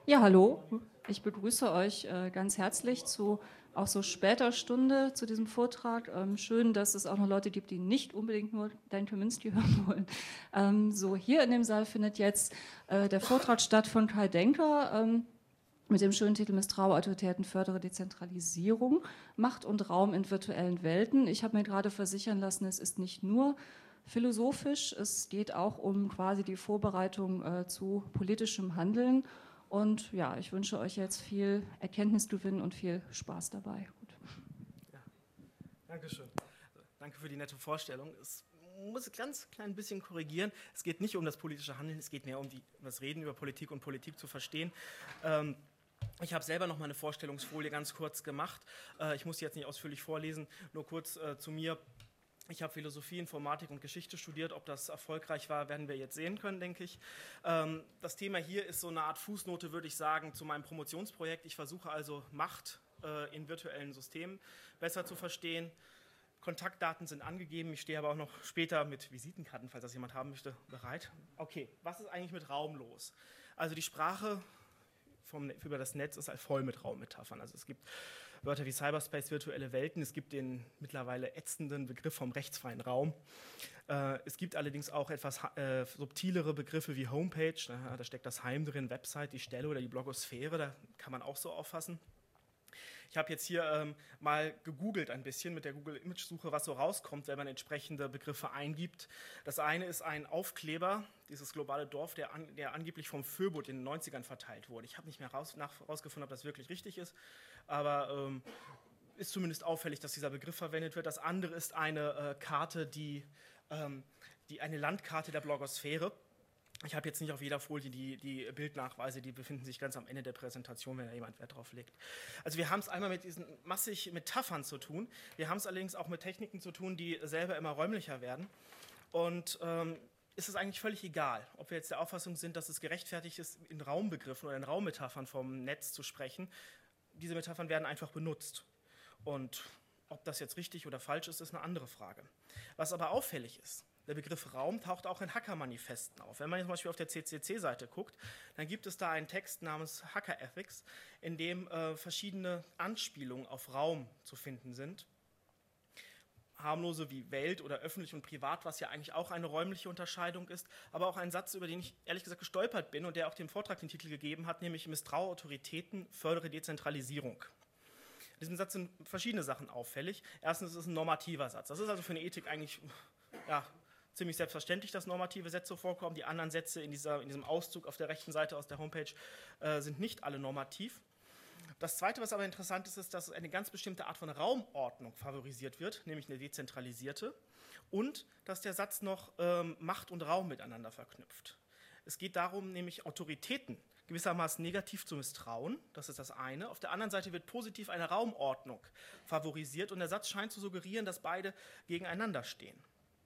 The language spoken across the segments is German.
Ja, hallo. Ich begrüße euch ganz herzlich zu auch so später Stunde zu diesem Vortrag. Schön, dass es auch noch Leute gibt, die nicht unbedingt nur Dan Kaminsky hören wollen. So, hier in dem Saal findet jetzt der Vortrag statt von Kai Denker mit dem schönen Titel Misstrauautoritäten fördere Dezentralisierung, Macht und Raum in virtuellen Welten. Ich habe mir gerade versichern lassen, es ist nicht nur philosophisch, es geht auch um quasi die Vorbereitung zu politischem Handeln. Und ja, ich wünsche euch jetzt viel Erkenntnisgewinn und viel Spaß dabei. Gut. Ja, Dankeschön. Danke für die nette Vorstellung. Es muss ein ganz klein bisschen korrigieren. Es geht nicht um das politische Handeln, es geht mehr um das Reden über Politik und Politik zu verstehen. Ich habe selber noch mal eine Vorstellungsfolie ganz kurz gemacht. Ich muss sie jetzt nicht ausführlich vorlesen, nur kurz zu mir. Ich habe Philosophie, Informatik und Geschichte studiert. Ob das erfolgreich war, werden wir jetzt sehen können, denke ich. Das Thema hier ist so eine Art Fußnote, würde ich sagen, zu meinem Promotionsprojekt. Ich versuche also Macht in virtuellen Systemen besser zu verstehen. Kontaktdaten sind angegeben. Ich stehe aber auch noch später mit Visitenkarten, falls das jemand haben möchte, bereit. Okay, was ist eigentlich mit Raum los? Also die Sprache über das Netz ist halt voll mit Raummetaphern. Also es gibt Wörter wie Cyberspace, virtuelle Welten. Es gibt den mittlerweile ätzenden Begriff vom rechtsfreien Raum. Es gibt allerdings auch etwas subtilere Begriffe wie Homepage. Da steckt das Heim drin, Website, die Stelle oder die Blogosphäre. Da kann man auch so auffassen. Ich habe jetzt hier mal gegoogelt ein bisschen mit der Google-Image-Suche, was so rauskommt, wenn man entsprechende Begriffe eingibt. Das eine ist ein Aufkleber, dieses globale Dorf, der angeblich vom Föbot in den 90ern verteilt wurde. Ich habe nicht mehr rausgefunden, ob das wirklich richtig ist, aber ist zumindest auffällig, dass dieser Begriff verwendet wird. Das andere ist eine Karte, eine Landkarte der Blogosphäre. Ich habe jetzt nicht auf jeder Folie die Bildnachweise, die befinden sich ganz am Ende der Präsentation, wenn da jemand Wert drauf legt. Also wir haben es einmal mit diesen massig Metaphern zu tun, wir haben es allerdings auch mit Techniken zu tun, die selber immer räumlicher werden. Und ist es eigentlich völlig egal, ob wir jetzt der Auffassung sind, dass es gerechtfertigt ist, in Raumbegriffen oder in Raummetaphern vom Netz zu sprechen. Diese Metaphern werden einfach benutzt. Und ob das jetzt richtig oder falsch ist, ist eine andere Frage. Was aber auffällig ist, der Begriff Raum taucht auch in Hacker-Manifesten auf. Wenn man jetzt zum Beispiel auf der CCC-Seite guckt, dann gibt es da einen Text namens Hacker Ethics, in dem verschiedene Anspielungen auf Raum zu finden sind. Harmlose wie Welt oder öffentlich und privat, was ja eigentlich auch eine räumliche Unterscheidung ist, aber auch ein Satz, über den ich ehrlich gesagt gestolpert bin und der auch dem Vortrag den Titel gegeben hat, nämlich Misstraue Autoritäten, fördere Dezentralisierung. In diesem Satz sind verschiedene Sachen auffällig. Erstens ist es ein normativer Satz. Das ist also für eine Ethik eigentlich ziemlich selbstverständlich, dass normative Sätze vorkommen. Die anderen Sätze in diesem Auszug auf der rechten Seite aus der Homepage sind nicht alle normativ. Das Zweite, was aber interessant ist, ist, dass eine ganz bestimmte Art von Raumordnung favorisiert wird, nämlich eine dezentralisierte, und dass der Satz noch Macht und Raum miteinander verknüpft. Es geht darum, nämlich Autoritäten gewissermaßen negativ zu misstrauen, das ist das eine. Auf der anderen Seite wird positiv eine Raumordnung favorisiert und der Satz scheint zu suggerieren, dass beide gegeneinander stehen.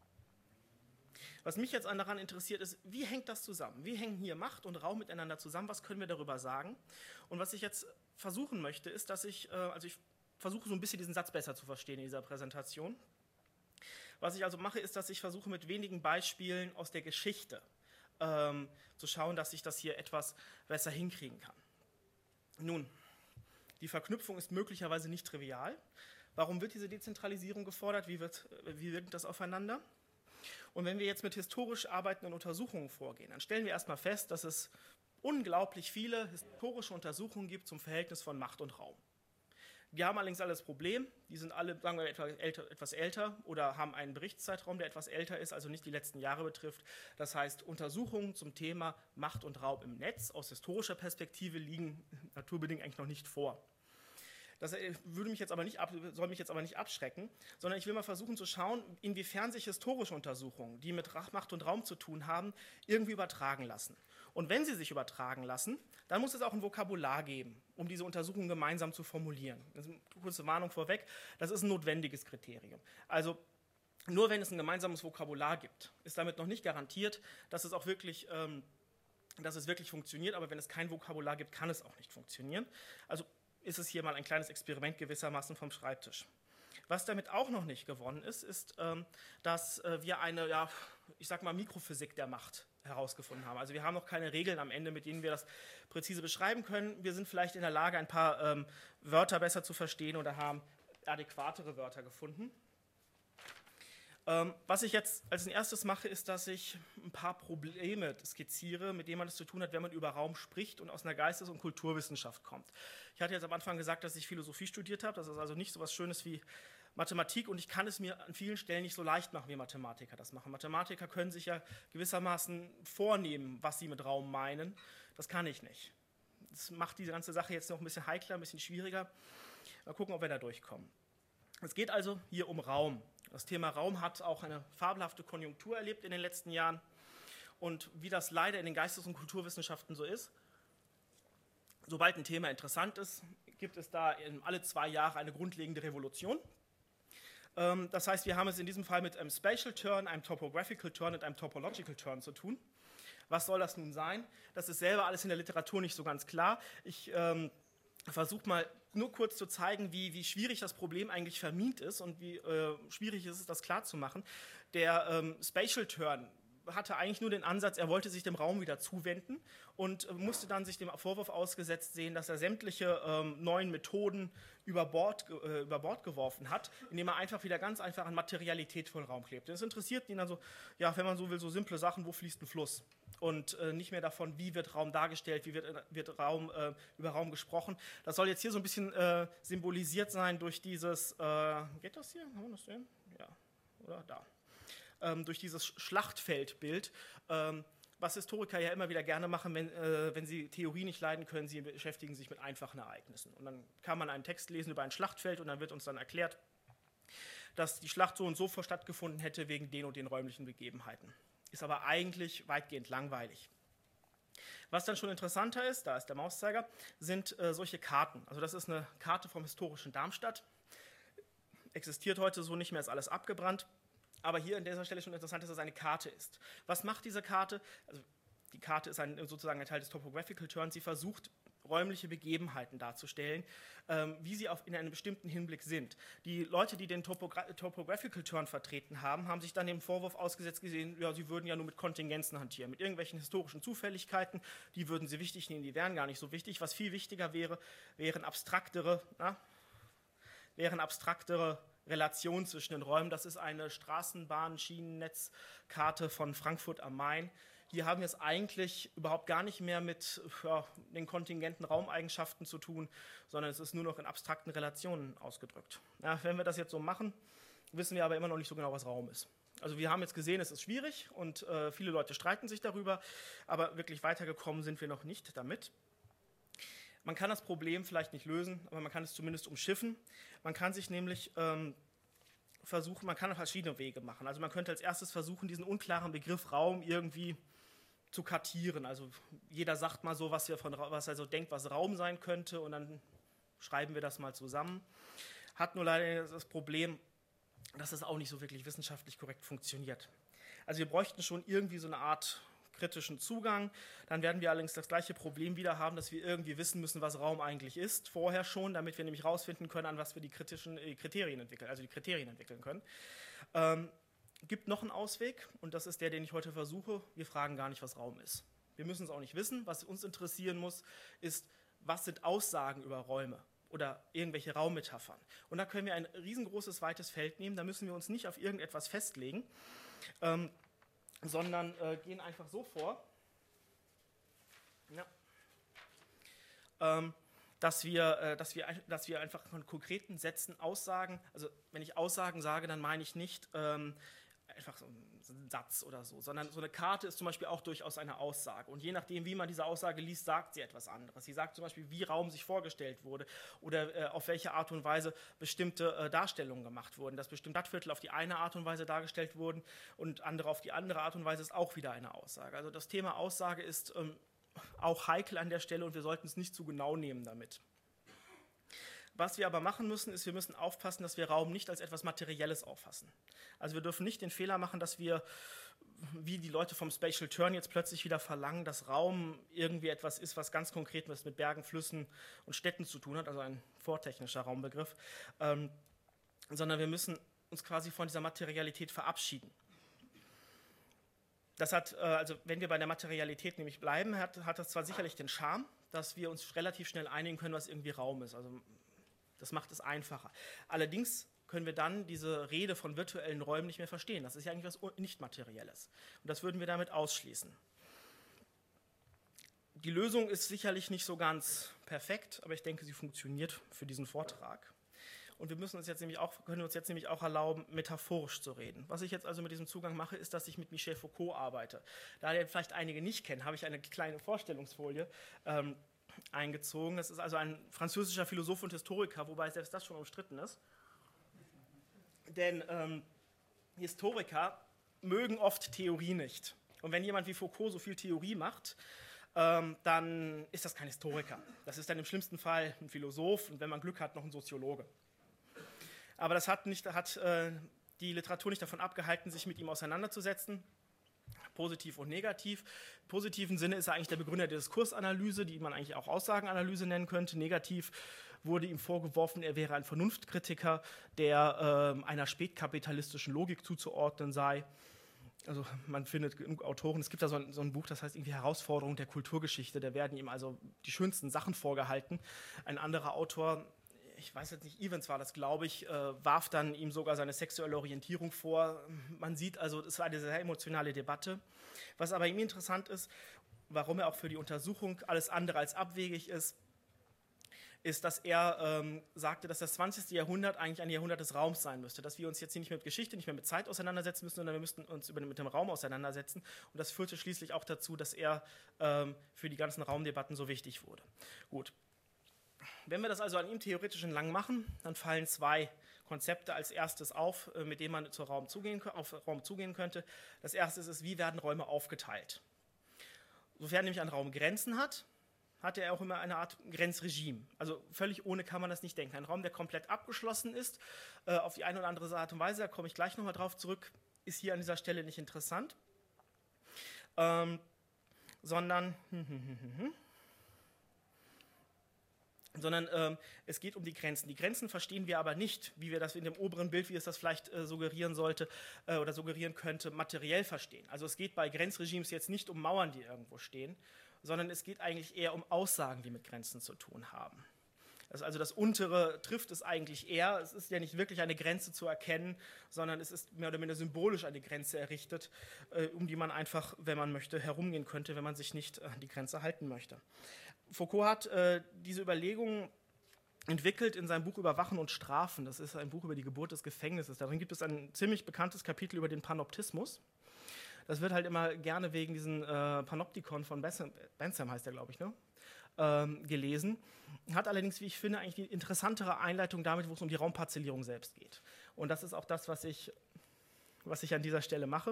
Was mich jetzt daran interessiert ist, wie hängt das zusammen? Wie hängen hier Macht und Raum miteinander zusammen? Was können wir darüber sagen? Und was ich jetzt versuchen möchte, ist, dass ich versuche so ein bisschen diesen Satz besser zu verstehen in dieser Präsentation. Was ich also mache, ist, dass ich versuche mit wenigen Beispielen aus der Geschichte zu schauen, dass ich das hier etwas besser hinkriegen kann. Nun, die Verknüpfung ist möglicherweise nicht trivial. Warum wird diese Dezentralisierung gefordert? Wie wirkt das aufeinander? Und wenn wir jetzt mit historisch arbeitenden Untersuchungen vorgehen, dann stellen wir erstmal fest, dass es unglaublich viele historische Untersuchungen gibt zum Verhältnis von Macht und Raum. Die haben allerdings alle das Problem, die sind alle, sagen wir, etwas älter oder haben einen Berichtszeitraum, der etwas älter ist, also nicht die letzten Jahre betrifft. Das heißt, Untersuchungen zum Thema Macht und Raum im Netz aus historischer Perspektive liegen naturbedingt eigentlich noch nicht vor. Das soll mich jetzt aber nicht abschrecken, sondern ich will mal versuchen zu schauen, inwiefern sich historische Untersuchungen, die mit Macht und Raum zu tun haben, irgendwie übertragen lassen. Und wenn sie sich übertragen lassen, dann muss es auch ein Vokabular geben, um diese Untersuchungen gemeinsam zu formulieren. Das ist eine kurze Warnung vorweg, das ist ein notwendiges Kriterium. Also nur wenn es ein gemeinsames Vokabular gibt, ist damit noch nicht garantiert, dass es wirklich funktioniert, aber wenn es kein Vokabular gibt, kann es auch nicht funktionieren. Also ist es hier mal ein kleines Experiment gewissermaßen vom Schreibtisch. Was damit auch noch nicht gewonnen ist, ist, dass wir eine, Mikrophysik der Macht herausgefunden haben. Also wir haben noch keine Regeln am Ende, mit denen wir das präzise beschreiben können. Wir sind vielleicht in der Lage, ein paar Wörter besser zu verstehen oder haben adäquatere Wörter gefunden. Was ich jetzt als erstes mache, ist, dass ich ein paar Probleme skizziere, mit denen man es zu tun hat, wenn man über Raum spricht und aus einer Geistes- und Kulturwissenschaft kommt. Ich hatte jetzt am Anfang gesagt, dass ich Philosophie studiert habe. Das ist also nicht so etwas Schönes wie Mathematik und ich kann es mir an vielen Stellen nicht so leicht machen, wie Mathematiker das machen. Mathematiker können sich ja gewissermaßen vornehmen, was sie mit Raum meinen. Das kann ich nicht. Das macht diese ganze Sache jetzt noch ein bisschen heikler, ein bisschen schwieriger. Mal gucken, ob wir da durchkommen. Es geht also hier um Raum. Das Thema Raum hat auch eine fabelhafte Konjunktur erlebt in den letzten Jahren. Und wie das leider in den Geistes- und Kulturwissenschaften so ist, sobald ein Thema interessant ist, gibt es da alle 2 Jahre eine grundlegende Revolution. Das heißt, wir haben es in diesem Fall mit einem Spatial Turn, einem Topographical Turn und einem Topological Turn zu tun. Was soll das nun sein? Das ist selber alles in der Literatur nicht so ganz klar. Ich versuche mal nur kurz zu zeigen, wie schwierig das Problem eigentlich vermint ist und wie schwierig es ist, das klarzumachen. Der Spatial Turn hatte eigentlich nur den Ansatz, er wollte sich dem Raum wieder zuwenden und musste dann sich dem Vorwurf ausgesetzt sehen, dass er sämtliche neuen Methoden über Bord geworfen hat, indem er einfach wieder ganz einfach an Materialität von Raum klebte. Das interessiert ihn also, ja, wenn man so will, so simple Sachen, wo fließt ein Fluss? Und nicht mehr davon, wie wird Raum dargestellt, wie wird über Raum gesprochen. Das soll jetzt hier so ein bisschen symbolisiert sein durch dieses, geht das hier? Kann man das sehen? Ja, oder da. Durch dieses Schlachtfeldbild, was Historiker ja immer wieder gerne machen, wenn sie Theorie nicht leiden können, sie beschäftigen sich mit einfachen Ereignissen. Und dann kann man einen Text lesen über ein Schlachtfeld und dann wird uns dann erklärt, dass die Schlacht so und so stattgefunden hätte wegen den und den räumlichen Begebenheiten. Ist aber eigentlich weitgehend langweilig. Was dann schon interessanter ist, da ist der Mauszeiger, sind solche Karten. Also das ist eine Karte vom historischen Darmstadt. Existiert heute so nicht mehr, ist alles abgebrannt. Aber hier an dieser Stelle schon interessant ist, dass es eine Karte ist. Was macht diese Karte? Also die Karte ist sozusagen ein Teil des Topographical Turns. Sie versucht, räumliche Begebenheiten darzustellen, wie sie in einem bestimmten Hinblick sind. Die Leute, die den Topographical Turn vertreten haben, haben sich dann dem Vorwurf ausgesetzt gesehen, ja, sie würden ja nur mit Kontingenzen hantieren, mit irgendwelchen historischen Zufälligkeiten, die würden sie wichtig nehmen, die wären gar nicht so wichtig. Was viel wichtiger wären abstraktere Relationen zwischen den Räumen. Das ist eine Straßenbahn-Schienennetzkarte von Frankfurt am Main. Hier haben wir es eigentlich überhaupt gar nicht mehr mit den kontingenten Raumeigenschaften zu tun, sondern es ist nur noch in abstrakten Relationen ausgedrückt. Ja, wenn wir das jetzt so machen, wissen wir aber immer noch nicht so genau, was Raum ist. Also wir haben jetzt gesehen, es ist schwierig und viele Leute streiten sich darüber, aber wirklich weitergekommen sind wir noch nicht damit. Man kann das Problem vielleicht nicht lösen, aber man kann es zumindest umschiffen. Man kann sich nämlich man kann verschiedene Wege machen. Also man könnte als erstes versuchen, diesen unklaren Begriff Raum irgendwie zu kartieren. Also jeder sagt mal so, was er so denkt, was Raum sein könnte, und dann schreiben wir das mal zusammen. Hat nur leider das Problem, dass es auch nicht so wirklich wissenschaftlich korrekt funktioniert. Also wir bräuchten schon irgendwie so eine Art kritischen Zugang. Dann werden wir allerdings das gleiche Problem wieder haben, dass wir irgendwie wissen müssen, was Raum eigentlich ist, vorher schon, damit wir nämlich herausfinden können, an was wir die Kriterien entwickeln können. Gibt noch einen Ausweg, und das ist der, den ich heute versuche. Wir fragen gar nicht, was Raum ist. Wir müssen es auch nicht wissen. Was uns interessieren muss, ist, was sind Aussagen über Räume oder irgendwelche Raummetaphern. Und da können wir ein riesengroßes, weites Feld nehmen. Da müssen wir uns nicht auf irgendetwas festlegen, sondern gehen einfach so vor, dass wir einfach von konkreten Sätzen Aussagen, also wenn ich Aussagen sage, dann meine ich nicht einfach so einen Satz oder so, sondern so eine Karte ist zum Beispiel auch durchaus eine Aussage. Und je nachdem, wie man diese Aussage liest, sagt sie etwas anderes. Sie sagt zum Beispiel, wie Raum sich vorgestellt wurde oder auf welche Art und Weise bestimmte Darstellungen gemacht wurden. Dass bestimmte Stadtviertel auf die eine Art und Weise dargestellt wurden und andere auf die andere Art und Weise, ist auch wieder eine Aussage. Also das Thema Aussage ist auch heikel an der Stelle, und wir sollten es nicht zu genau nehmen damit. Was wir aber machen müssen, ist, wir müssen aufpassen, dass wir Raum nicht als etwas Materielles auffassen. Also wir dürfen nicht den Fehler machen, dass wir, wie die Leute vom Spatial Turn jetzt plötzlich wieder verlangen, dass Raum irgendwie etwas ist, was ganz konkret mit Bergen, Flüssen und Städten zu tun hat, also ein vortechnischer Raumbegriff, sondern wir müssen uns quasi von dieser Materialität verabschieden. Das hat, also wenn wir bei der Materialität nämlich bleiben, hat das zwar sicherlich den Charme, dass wir uns relativ schnell einigen können, was irgendwie Raum ist. Also das macht es einfacher. Allerdings können wir dann diese Rede von virtuellen Räumen nicht mehr verstehen. Das ist ja eigentlich was Nicht-Materielles. Und das würden wir damit ausschließen. Die Lösung ist sicherlich nicht so ganz perfekt, aber ich denke, sie funktioniert für diesen Vortrag. Und wir können uns jetzt nämlich auch erlauben, metaphorisch zu reden. Was ich jetzt also mit diesem Zugang mache, ist, dass ich mit Michel Foucault arbeite. Da ihr vielleicht einige nicht kennen, habe ich eine kleine Vorstellungsfolie eingezogen. Das ist also ein französischer Philosoph und Historiker, wobei selbst das schon umstritten ist. Denn Historiker mögen oft Theorie nicht. Und wenn jemand wie Foucault so viel Theorie macht, dann ist das kein Historiker. Das ist dann im schlimmsten Fall ein Philosoph und wenn man Glück hat, noch ein Soziologe. Aber das hat die Literatur nicht davon abgehalten, sich mit ihm auseinanderzusetzen, positiv und negativ. Im positiven Sinne ist er eigentlich der Begründer der Diskursanalyse, die man eigentlich auch Aussagenanalyse nennen könnte. Negativ wurde ihm vorgeworfen, er wäre ein Vernunftkritiker, der einer spätkapitalistischen Logik zuzuordnen sei. Also man findet genug Autoren. Es gibt da so ein Buch, das heißt irgendwie Herausforderung der Kulturgeschichte. Da werden ihm also die schönsten Sachen vorgehalten. Ein anderer Autor, ich weiß jetzt nicht, Evans war das, glaube ich, warf dann ihm sogar seine sexuelle Orientierung vor. Man sieht also, es war eine sehr emotionale Debatte. Was aber ihm interessant ist, warum er auch für die Untersuchung alles andere als abwegig ist, dass er sagte, dass das 20. Jahrhundert eigentlich ein Jahrhundert des Raums sein müsste, dass wir uns jetzt hier nicht mehr mit Geschichte, nicht mehr mit Zeit auseinandersetzen müssen, sondern wir müssten uns mit dem Raum auseinandersetzen. Und das führte schließlich auch dazu, dass er für die ganzen Raumdebatten so wichtig wurde. Gut. Wenn wir das also an ihm theoretisch entlang machen, dann fallen zwei Konzepte als erstes auf, mit denen man auf Raum zugehen könnte. Das erste ist, wie werden Räume aufgeteilt? Sofern nämlich ein Raum Grenzen hat, hatte er auch immer eine Art Grenzregime. Also völlig ohne kann man das nicht denken. Ein Raum, der komplett abgeschlossen ist, auf die eine oder andere Art und Weise, da komme ich gleich nochmal drauf zurück, ist hier an dieser Stelle nicht interessant, sondern es geht um die Grenzen. Die Grenzen verstehen wir aber nicht, wie wir das in dem oberen Bild, wie es das vielleicht suggerieren sollte oder suggerieren könnte, materiell verstehen. Also es geht bei Grenzregimes jetzt nicht um Mauern, die irgendwo stehen, sondern es geht eigentlich eher um Aussagen, die mit Grenzen zu tun haben. Also das untere trifft es eigentlich eher. Es ist ja nicht wirklich eine Grenze zu erkennen, sondern es ist mehr oder minder symbolisch eine Grenze errichtet, um die man einfach, wenn man möchte, herumgehen könnte, wenn man sich nicht an die Grenze halten möchte. Foucault hat diese Überlegungen entwickelt in seinem Buch über Wachen und Strafen. Das ist ein Buch über die Geburt des Gefängnisses. Darin gibt es ein ziemlich bekanntes Kapitel über den Panoptismus. Das wird halt immer gerne wegen diesen Panoptikon von Bentham heißt der, glaube ich, ne? Gelesen. Hat allerdings, wie ich finde, eigentlich die interessantere Einleitung damit, wo es um die Raumparzellierung selbst geht. Und das ist auch das, was ich an dieser Stelle mache.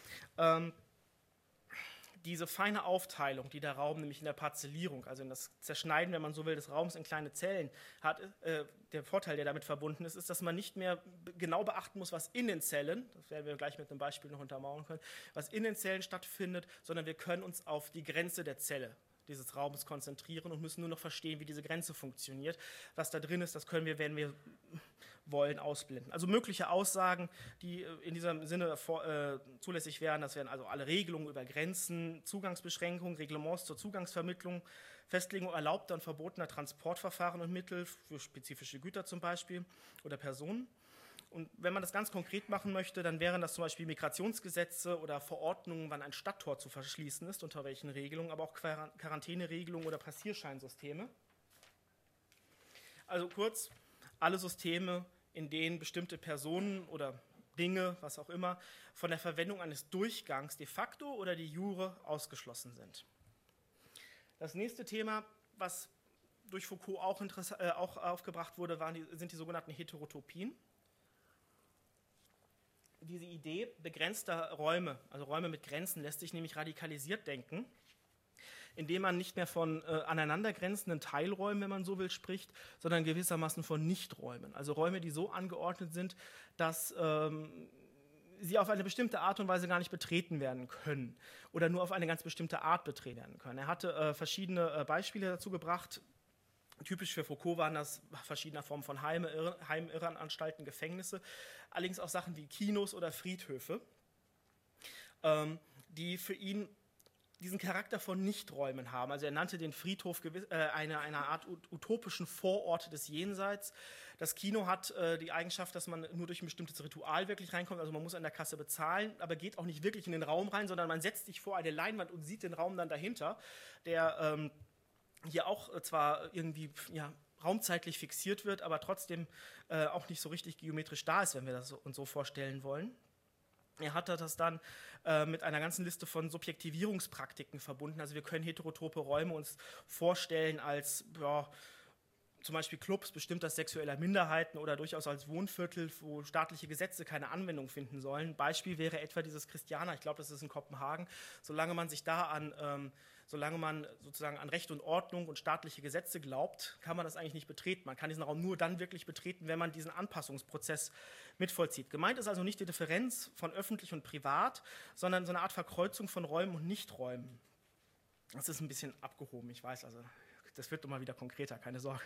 Diese feine Aufteilung, die der Raum nämlich in der Parzellierung, also in das Zerschneiden, wenn man so will, des Raums in kleine Zellen hat, der Vorteil, der damit verbunden ist, dass man nicht mehr genau beachten muss, was in den Zellen, das werden wir gleich mit einem Beispiel noch untermauern können, was in den Zellen stattfindet, sondern wir können uns auf die Grenze der Zelle dieses Raumes konzentrieren und müssen nur noch verstehen, wie diese Grenze funktioniert. Was da drin ist, das können wir, wenn wir wollen, ausblenden. Also mögliche Aussagen, die in diesem Sinne zulässig wären, das wären also alle Regelungen über Grenzen, Zugangsbeschränkungen, Reglements zur Zugangsvermittlung, Festlegung erlaubter und verbotener Transportverfahren und Mittel für spezifische Güter zum Beispiel oder Personen. Und wenn man das ganz konkret machen möchte, dann wären das zum Beispiel Migrationsgesetze oder Verordnungen, wann ein Stadttor zu verschließen ist, unter welchen Regelungen, aber auch Quarantäneregelungen oder Passierscheinsysteme. Also kurz, alle Systeme, in denen bestimmte Personen oder Dinge, was auch immer, von der Verwendung eines Durchgangs de facto oder de jure ausgeschlossen sind. Das nächste Thema, was durch Foucault auch aufgebracht wurde, sind die sogenannten Heterotopien. Diese Idee begrenzter Räume, also Räume mit Grenzen, lässt sich nämlich radikalisiert denken, indem man nicht mehr von aneinandergrenzenden Teilräumen, wenn man so will, spricht, sondern gewissermaßen von Nichträumen. Also Räume, die so angeordnet sind, dass sie auf eine bestimmte Art und Weise gar nicht betreten werden können oder nur auf eine ganz bestimmte Art betreten werden können. Er hatte verschiedene Beispiele dazu gebracht. Typisch für Foucault waren das verschiedene Formen von Heim-Irrenanstalten, Gefängnisse, allerdings auch Sachen wie Kinos oder Friedhöfe. die für ihn diesen Charakter von Nichträumen haben. Also er nannte den Friedhof eine Art utopischen Vorort des Jenseits. Das Kino hat die Eigenschaft, dass man nur durch ein bestimmtes Ritual wirklich reinkommt. Also man muss an der Kasse bezahlen, aber geht auch nicht wirklich in den Raum rein, sondern man setzt sich vor eine Leinwand und sieht den Raum dann dahinter, der hier auch zwar irgendwie raumzeitlich fixiert wird, aber trotzdem auch nicht so richtig geometrisch da ist, wenn wir das uns so vorstellen wollen. Er hatte das dann mit einer ganzen Liste von Subjektivierungspraktiken verbunden. Also wir können heterotope Räume uns vorstellen als zum Beispiel Clubs bestimmter sexueller Minderheiten oder durchaus als Wohnviertel, wo staatliche Gesetze keine Anwendung finden sollen. Beispiel wäre etwa dieses Christiana, ich glaube, das ist in Kopenhagen. Solange man sozusagen an Recht und Ordnung und staatliche Gesetze glaubt, kann man das eigentlich nicht betreten. Man kann diesen Raum nur dann wirklich betreten, wenn man diesen Anpassungsprozess mitvollzieht. Gemeint ist also nicht die Differenz von öffentlich und privat, sondern so eine Art Verkreuzung von Räumen und Nichträumen. Das ist ein bisschen abgehoben, ich weiß, also das wird immer wieder konkreter, keine Sorge.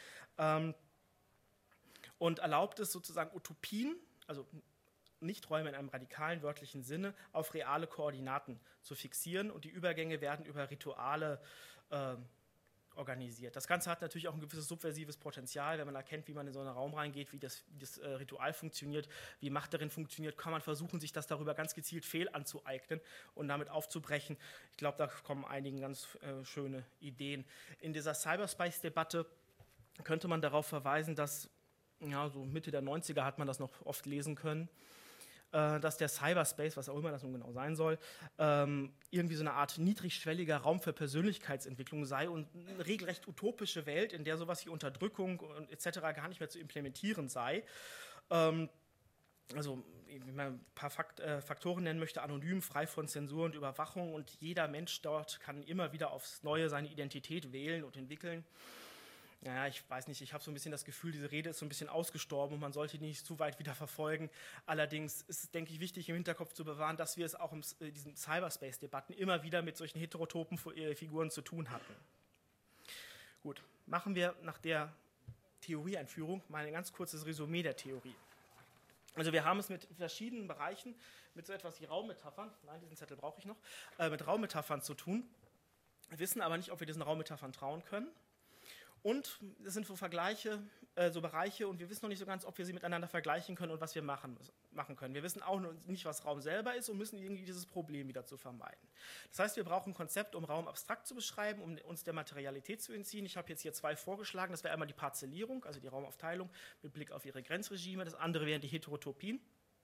Und erlaubt es sozusagen Utopien, also Nichträume in einem radikalen wörtlichen Sinne, auf reale Koordinaten zu fixieren und die Übergänge werden über Rituale organisiert. Das Ganze hat natürlich auch ein gewisses subversives Potenzial, wenn man erkennt, wie man in so einen Raum reingeht, wie das Ritual funktioniert, wie Macht darin funktioniert, kann man versuchen, sich das darüber ganz gezielt fehl anzueignen und damit aufzubrechen. Ich glaube, da kommen einigen ganz schöne Ideen. In dieser Cyberspace-Debatte könnte man darauf verweisen, dass so Mitte der 90er hat man das noch oft lesen können, dass der Cyberspace, was auch immer das nun genau sein soll, irgendwie so eine Art niedrigschwelliger Raum für Persönlichkeitsentwicklung sei und eine regelrecht utopische Welt, in der sowas wie Unterdrückung und etc. gar nicht mehr zu implementieren sei. Also, wenn man ein paar Faktoren nennen möchte, anonym, frei von Zensur und Überwachung und jeder Mensch dort kann immer wieder aufs Neue seine Identität wählen und entwickeln. Naja, ich weiß nicht, ich habe so ein bisschen das Gefühl, diese Rede ist so ein bisschen ausgestorben und man sollte die nicht zu weit wieder verfolgen. Allerdings ist es, denke ich, wichtig im Hinterkopf zu bewahren, dass wir es auch in diesen Cyberspace-Debatten immer wieder mit solchen heterotopen Figuren zu tun hatten. Gut, machen wir nach der Theorieeinführung mal ein ganz kurzes Resümee der Theorie. Also wir haben es mit verschiedenen Bereichen, mit so etwas wie Raummetaphern, nein, diesen Zettel brauche ich noch, mit Raummetaphern zu tun, wissen aber nicht, ob wir diesen Raummetaphern trauen können. Und es sind so Vergleiche, so Bereiche und wir wissen noch nicht so ganz, ob wir sie miteinander vergleichen können und was wir machen können. Wir wissen auch noch nicht, was Raum selber ist und müssen irgendwie dieses Problem wieder zu vermeiden. Das heißt, wir brauchen ein Konzept, um Raum abstrakt zu beschreiben, um uns der Materialität zu entziehen. Ich habe jetzt hier 2 vorgeschlagen. Das wäre einmal die Parzellierung, also die Raumaufteilung mit Blick auf ihre Grenzregime. Das andere wären die Heterotopien.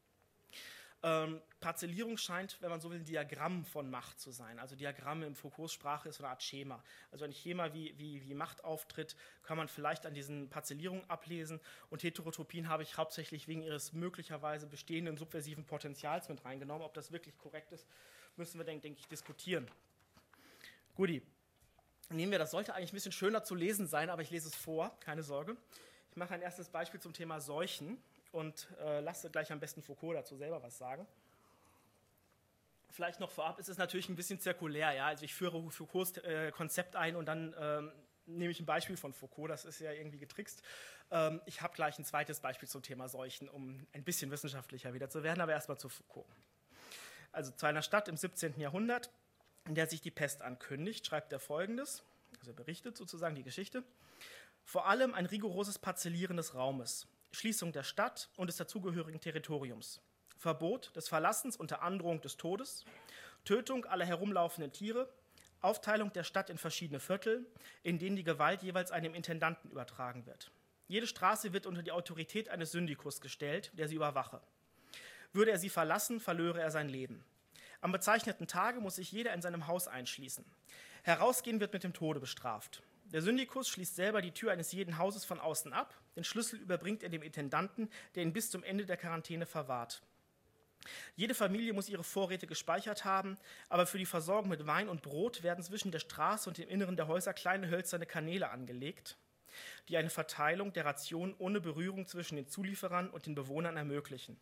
Parzellierung scheint, wenn man so will, ein Diagramm von Macht zu sein. Also Diagramm in Foucaults Sprache ist so eine Art Schema. Also ein Schema, wie Macht auftritt, kann man vielleicht an diesen Parzellierungen ablesen. Und Heterotopien habe ich hauptsächlich wegen ihres möglicherweise bestehenden subversiven Potenzials mit reingenommen. Ob das wirklich korrekt ist, müssen wir, denke ich, diskutieren. Guti, nehmen wir, das sollte eigentlich ein bisschen schöner zu lesen sein, aber ich lese es vor, keine Sorge. Ich mache ein erstes Beispiel zum Thema Seuchen. Und lasse gleich am besten Foucault dazu selber was sagen. Vielleicht noch vorab, ist es natürlich ein bisschen zirkulär. Ja? Also ich führe Foucaults Konzept ein und dann nehme ich ein Beispiel von Foucault, das ist ja irgendwie getrickst. Ich habe gleich ein zweites Beispiel zum Thema Seuchen, um ein bisschen wissenschaftlicher wieder zu werden, aber erstmal zu Foucault. Also zu einer Stadt im 17. Jahrhundert, in der sich die Pest ankündigt, schreibt er Folgendes, also er berichtet sozusagen die Geschichte. Vor allem ein rigoroses Parzellieren des Raumes. Schließung der Stadt und des dazugehörigen Territoriums, Verbot des Verlassens unter Androhung des Todes, Tötung aller herumlaufenden Tiere, Aufteilung der Stadt in verschiedene Viertel, in denen die Gewalt jeweils einem Intendanten übertragen wird. Jede Straße wird unter die Autorität eines Syndikus gestellt, der sie überwache. Würde er sie verlassen, verlöre er sein Leben. Am bezeichneten Tage muss sich jeder in seinem Haus einschließen. Herausgehen wird mit dem Tode bestraft. Der Syndikus schließt selber die Tür eines jeden Hauses von außen ab. Den Schlüssel überbringt er dem Intendanten, der ihn bis zum Ende der Quarantäne verwahrt. Jede Familie muss ihre Vorräte gespeichert haben, aber für die Versorgung mit Wein und Brot werden zwischen der Straße und dem Inneren der Häuser kleine hölzerne Kanäle angelegt, die eine Verteilung der Rationen ohne Berührung zwischen den Zulieferern und den Bewohnern ermöglichen.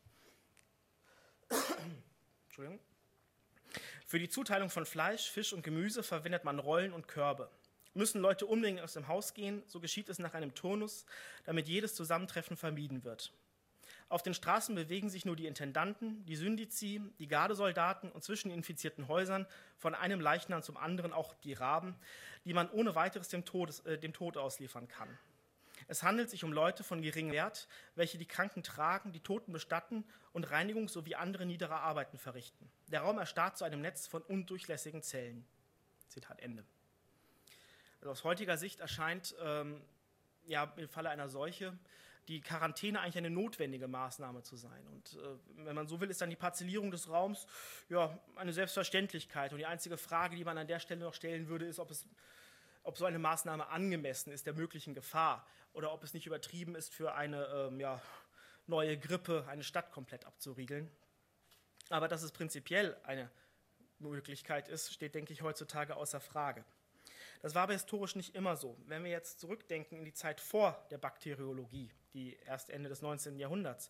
Entschuldigung. Für die Zuteilung von Fleisch, Fisch und Gemüse verwendet man Rollen und Körbe. Müssen Leute unbedingt aus dem Haus gehen, so geschieht es nach einem Turnus, damit jedes Zusammentreffen vermieden wird. Auf den Straßen bewegen sich nur die Intendanten, die Syndizi, die Gardesoldaten und zwischen den infizierten Häusern von einem Leichnam zum anderen auch die Raben, die man ohne weiteres dem Tod ausliefern kann. Es handelt sich um Leute von geringem Wert, welche die Kranken tragen, die Toten bestatten und Reinigung sowie andere niedere Arbeiten verrichten. Der Raum erstarrt zu einem Netz von undurchlässigen Zellen. Zitat Ende. Also aus heutiger Sicht erscheint im Falle einer Seuche die Quarantäne eigentlich eine notwendige Maßnahme zu sein. Und wenn man so will, ist dann die Parzellierung des Raums eine Selbstverständlichkeit. Und die einzige Frage, die man an der Stelle noch stellen würde, ist, ob so eine Maßnahme angemessen ist der möglichen Gefahr oder ob es nicht übertrieben ist, für eine neue Grippe eine Stadt komplett abzuriegeln. Aber dass es prinzipiell eine Möglichkeit ist, steht, denke ich, heutzutage außer Frage. Das war aber historisch nicht immer so. Wenn wir jetzt zurückdenken in die Zeit vor der Bakteriologie, die erst Ende des 19. Jahrhunderts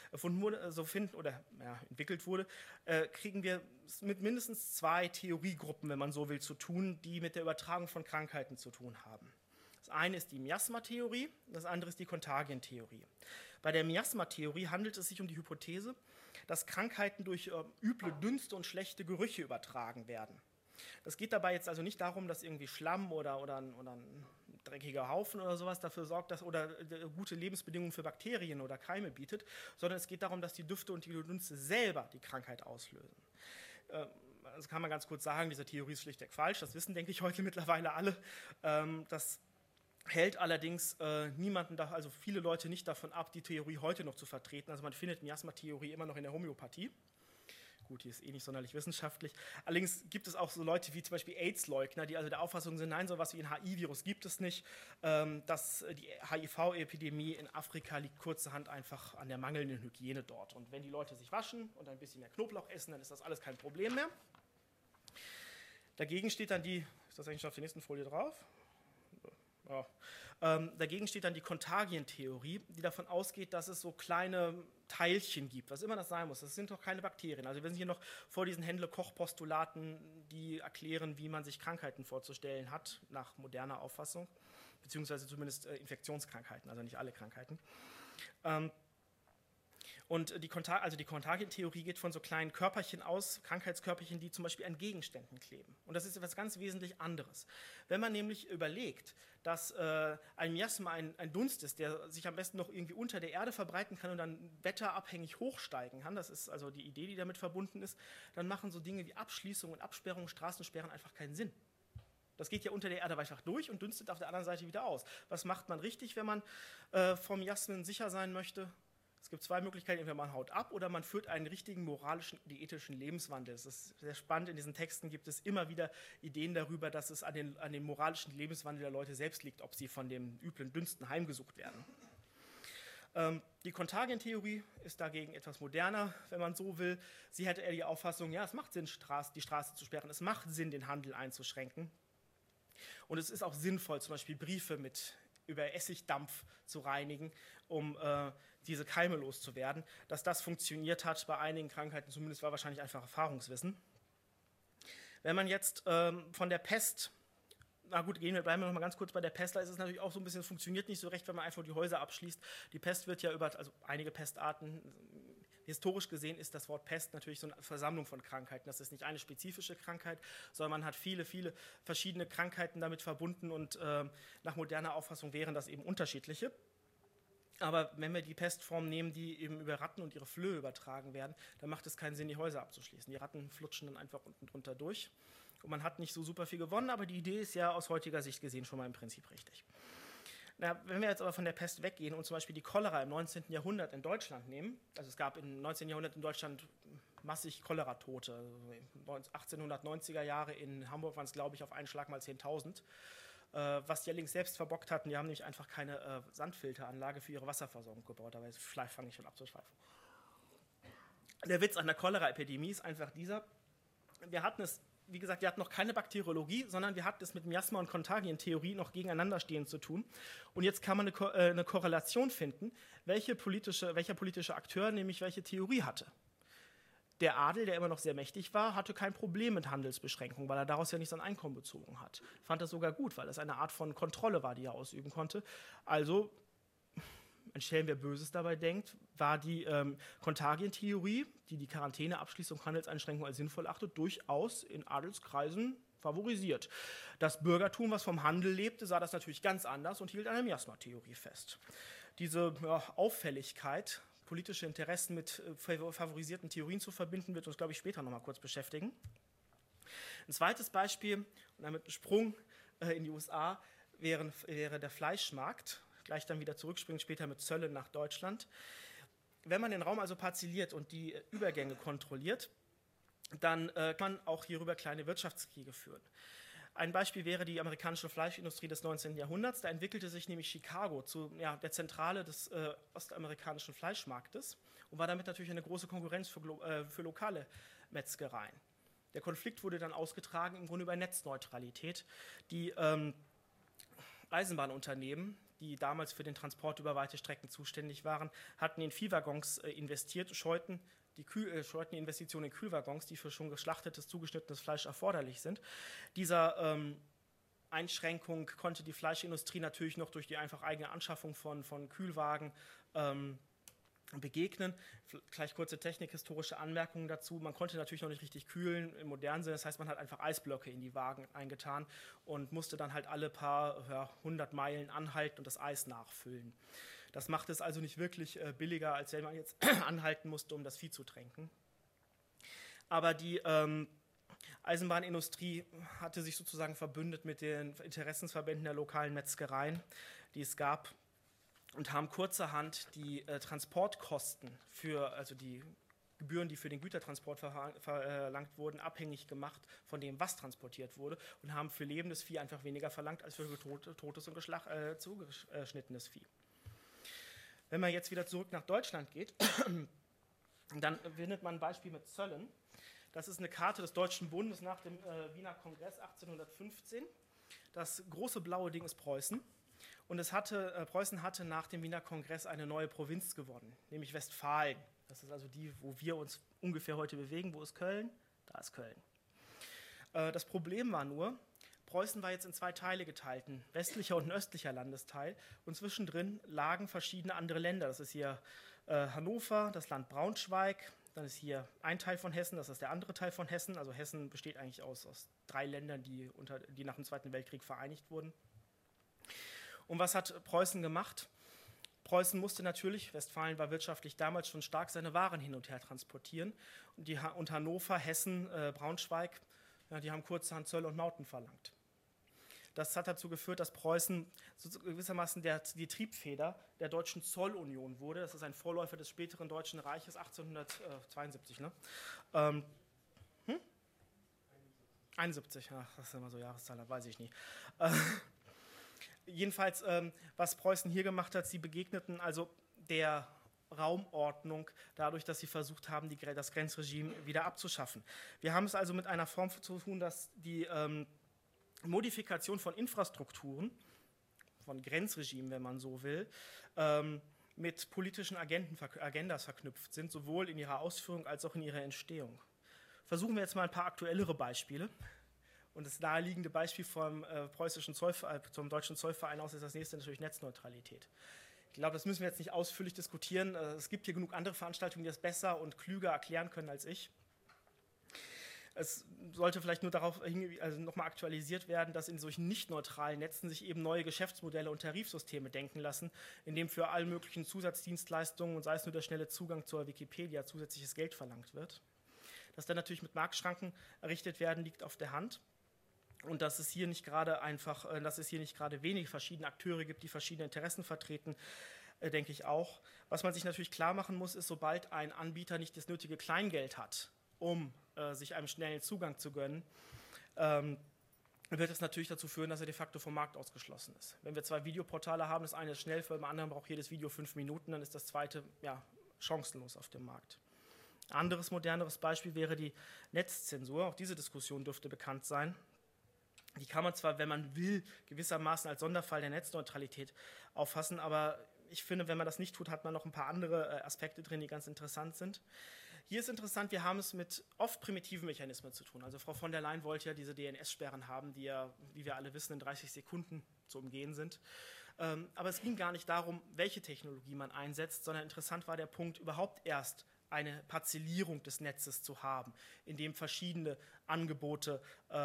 entwickelt wurde, kriegen wir mit mindestens 2 Theoriegruppen, wenn man so will, zu tun, die mit der Übertragung von Krankheiten zu tun haben. Das eine ist die Miasmatheorie, das andere ist die Kontagientheorie. Bei der Miasmatheorie handelt es sich um die Hypothese, dass Krankheiten durch üble Dünste und schlechte Gerüche übertragen werden. Es geht dabei jetzt also nicht darum, dass irgendwie Schlamm oder ein dreckiger Haufen oder sowas dafür sorgt, oder gute Lebensbedingungen für Bakterien oder Keime bietet, sondern es geht darum, dass die Düfte und die Dünste selber die Krankheit auslösen. Das kann man ganz kurz sagen, diese Theorie ist schlichtweg falsch, das wissen, denke ich, heute mittlerweile alle. Das hält allerdings viele Leute nicht davon ab, die Theorie heute noch zu vertreten. Also man findet Miasma-Theorie immer noch in der Homöopathie. Gut, die ist nicht sonderlich wissenschaftlich. Allerdings gibt es auch so Leute wie zum Beispiel AIDS-Leugner, die also der Auffassung sind, nein, sowas wie ein HIV-Virus gibt es nicht. Dass die HIV-Epidemie in Afrika liegt kurzerhand einfach an der mangelnden Hygiene dort. Und wenn die Leute sich waschen und ein bisschen mehr Knoblauch essen, dann ist das alles kein Problem mehr. Dagegen steht dann ist das eigentlich schon auf der nächsten Folie drauf? Ja. Dagegen steht dann die Kontagientheorie, die davon ausgeht, dass es so kleine Teilchen gibt, was immer das sein muss. Das sind doch keine Bakterien. Also wir sind hier noch vor diesen Händle-Koch-Postulaten, die erklären, wie man sich Krankheiten vorzustellen hat, nach moderner Auffassung, beziehungsweise zumindest Infektionskrankheiten, also nicht alle Krankheiten. Und die Kontagientheorie geht von so kleinen Körperchen aus, Krankheitskörperchen, die zum Beispiel an Gegenständen kleben. Und das ist etwas ganz wesentlich anderes. Wenn man nämlich überlegt, dass ein Miasma ein Dunst ist, der sich am besten noch irgendwie unter der Erde verbreiten kann und dann wetterabhängig hochsteigen kann, das ist also die Idee, die damit verbunden ist, dann machen so Dinge wie Abschließung und Absperrung, Straßensperren einfach keinen Sinn. Das geht ja unter der Erde einfach durch und dünstet auf der anderen Seite wieder aus. Was macht man richtig, wenn man vor Miasmen sicher sein möchte? Es gibt 2 Möglichkeiten, entweder man haut ab oder man führt einen richtigen moralischen, ethischen Lebenswandel. Das ist sehr spannend, in diesen Texten gibt es immer wieder Ideen darüber, dass es an den moralischen Lebenswandel der Leute selbst liegt, ob sie von den üblen Dünsten heimgesucht werden. Die Kontagientheorie ist dagegen etwas moderner, wenn man so will. Sie hätte eher die Auffassung, ja, es macht Sinn, die Straße zu sperren, es macht Sinn, den Handel einzuschränken. Und es ist auch sinnvoll, zum Beispiel Briefe über Essigdampf zu reinigen, um diese Keime loszuwerden. Dass das funktioniert hat bei einigen Krankheiten, zumindest war wahrscheinlich einfach Erfahrungswissen. Wenn man jetzt von der Pest, bleiben wir noch mal ganz kurz bei der Pest, da ist es natürlich auch so ein bisschen, es funktioniert nicht so recht, wenn man einfach die Häuser abschließt. Die Pest wird ja also einige Pestarten, historisch gesehen ist das Wort Pest natürlich so eine Versammlung von Krankheiten. Das ist nicht eine spezifische Krankheit, sondern man hat viele, viele verschiedene Krankheiten damit verbunden und nach moderner Auffassung wären das eben unterschiedliche. Aber wenn wir die Pestform nehmen, die eben über Ratten und ihre Flöhe übertragen werden, dann macht es keinen Sinn, die Häuser abzuschließen. Die Ratten flutschen dann einfach unten drunter durch und man hat nicht so super viel gewonnen, aber die Idee ist ja aus heutiger Sicht gesehen schon mal im Prinzip richtig. Wenn wir jetzt aber von der Pest weggehen und zum Beispiel die Cholera im 19. Jahrhundert in Deutschland nehmen, also es gab im 19. Jahrhundert in Deutschland massig Cholera-Tote, also 1890er Jahre in Hamburg waren es, glaube ich, auf einen Schlag mal 10.000. Was die allerdings selbst verbockt hatten, die haben nämlich einfach keine Sandfilteranlage für ihre Wasserversorgung gebaut. Dabei fange ich schon ab zu schweifen. Der Witz an der Cholera-Epidemie ist einfach dieser: Wir hatten noch keine Bakteriologie, sondern wir hatten es mit Miasma- und Kontagientheorie noch gegeneinander stehen zu tun. Und jetzt kann man eine Korrelation finden, welcher politische Akteur nämlich welche Theorie hatte. Der Adel, der immer noch sehr mächtig war, hatte kein Problem mit Handelsbeschränkungen, weil er daraus ja nicht sein Einkommen bezogen hat. Fand das sogar gut, weil das eine Art von Kontrolle war, die er ausüben konnte. Also ein Schelm, wer Böses dabei denkt, war die Kontagientheorie, die die Quarantäneabschließung und Handelseinschränkungen als sinnvoll achtet, durchaus in Adelskreisen favorisiert. Das Bürgertum, was vom Handel lebte, sah das natürlich ganz anders und hielt an der Miasma-Theorie fest. Diese Auffälligkeit, politische Interessen mit favorisierten Theorien zu verbinden, wird uns, glaube ich, später noch mal kurz beschäftigen. Ein zweites Beispiel, und damit ein Sprung in die USA, wäre der Fleischmarkt, gleich dann wieder zurückspringen, später mit Zöllen nach Deutschland. Wenn man den Raum also parzelliert und die Übergänge kontrolliert, dann kann man auch hierüber kleine Wirtschaftskriege führen. Ein Beispiel wäre die amerikanische Fleischindustrie des 19. Jahrhunderts. Da entwickelte sich nämlich Chicago zu der Zentrale des ostamerikanischen Fleischmarktes und war damit natürlich eine große Konkurrenz für lokale Metzgereien. Der Konflikt wurde dann ausgetragen im Grunde über Netzneutralität. Die Eisenbahnunternehmen, die damals für den Transport über weite Strecken zuständig waren, hatten in Viehwaggons investiert, scheuten die Investitionen in Kühlwaggons, die für schon geschlachtetes, zugeschnittenes Fleisch erforderlich sind. Dieser Einschränkung konnte die Fleischindustrie natürlich noch durch die einfach eigene Anschaffung von Kühlwagen begegnen. Gleich kurze technikhistorische Anmerkungen dazu. Man konnte natürlich noch nicht richtig kühlen im modernen Sinne. Das heißt, man hat einfach Eisblöcke in die Wagen eingetan und musste dann halt alle paar 100 Meilen anhalten und das Eis nachfüllen. Das macht es also nicht wirklich billiger, als wenn man jetzt anhalten musste, um das Vieh zu tränken. Aber die Eisenbahnindustrie hatte sich sozusagen verbündet mit den Interessensverbänden der lokalen Metzgereien, die es gab, und haben kurzerhand die Transportkosten also die Gebühren, die für den Gütertransport verlangt wurden, abhängig gemacht von dem, was transportiert wurde, und haben für lebendes Vieh einfach weniger verlangt als für totes und zugeschnittenes Vieh. Wenn man jetzt wieder zurück nach Deutschland geht, dann findet man ein Beispiel mit Zöllen. Das ist eine Karte des Deutschen Bundes nach dem Wiener Kongress 1815. Das große blaue Ding ist Preußen. Und Preußen hatte nach dem Wiener Kongress eine neue Provinz gewonnen, nämlich Westfalen. Das ist also die, wo wir uns ungefähr heute bewegen. Wo ist Köln? Da ist Köln. Das Problem war nur, Preußen war jetzt in zwei Teile geteilt, ein westlicher und ein östlicher Landesteil. Und zwischendrin lagen verschiedene andere Länder. Das ist hier Hannover, das Land Braunschweig. Dann ist hier ein Teil von Hessen, das ist der andere Teil von Hessen. Also Hessen besteht eigentlich aus 3 Ländern, die nach dem Zweiten Weltkrieg vereinigt wurden. Und was hat Preußen gemacht? Preußen musste natürlich, Westfalen war wirtschaftlich damals schon stark, seine Waren hin und her transportieren. Und Hannover, Hessen, Braunschweig, die haben kurzerhand Zölle und Mauten verlangt. Das hat dazu geführt, dass Preußen gewissermaßen die Triebfeder der deutschen Zollunion wurde. Das ist ein Vorläufer des späteren Deutschen Reiches, 1872, ne? 71, ach, das ist immer so Jahreszahlen, weiß ich nicht. Jedenfalls, was Preußen hier gemacht hat, sie begegneten also der Raumordnung dadurch, dass sie versucht haben, das Grenzregime wieder abzuschaffen. Wir haben es also mit einer Form zu tun, dass die Modifikation von Infrastrukturen, von Grenzregimen, wenn man so will, mit politischen Agendas verknüpft sind, sowohl in ihrer Ausführung als auch in ihrer Entstehung. Versuchen wir jetzt mal ein paar aktuellere Beispiele. Und das naheliegende Beispiel vom zum Deutschen Zollverein aus ist das nächste natürlich Netzneutralität. Ich glaube, das müssen wir jetzt nicht ausführlich diskutieren. Es gibt hier genug andere Veranstaltungen, die das besser und klüger erklären können als ich. Es sollte vielleicht nur darauf nochmal aktualisiert werden, dass in solchen nicht neutralen Netzen sich eben neue Geschäftsmodelle und Tarifsysteme denken lassen, in dem für alle möglichen Zusatzdienstleistungen, und sei es nur der schnelle Zugang zur Wikipedia, zusätzliches Geld verlangt wird. Dass dann natürlich mit Marktschranken errichtet werden, liegt auf der Hand. Und dass es hier nicht gerade wenig verschiedene Akteure gibt, die verschiedene Interessen vertreten, denke ich auch. Was man sich natürlich klar machen muss, ist, sobald ein Anbieter nicht das nötige Kleingeld hat, um sich einem schnellen Zugang zu gönnen, wird es natürlich dazu führen, dass er de facto vom Markt ausgeschlossen ist. Wenn wir 2 Videoportale haben, das eine ist schnell, für den anderen braucht jedes Video 5 Minuten, dann ist das zweite chancenlos auf dem Markt. Ein anderes, moderneres Beispiel wäre die Netzzensur. Auch diese Diskussion dürfte bekannt sein. Die kann man zwar, wenn man will, gewissermaßen als Sonderfall der Netzneutralität auffassen, aber ich finde, wenn man das nicht tut, hat man noch ein paar andere Aspekte drin, die ganz interessant sind. Hier ist interessant, wir haben es mit oft primitiven Mechanismen zu tun. Also Frau von der Leyen wollte ja diese DNS-Sperren haben, die ja, wie wir alle wissen, in 30 Sekunden zu umgehen sind. Aber es ging gar nicht darum, welche Technologie man einsetzt, sondern interessant war der Punkt, überhaupt erst eine Parzellierung des Netzes zu haben, in dem verschiedene Angebote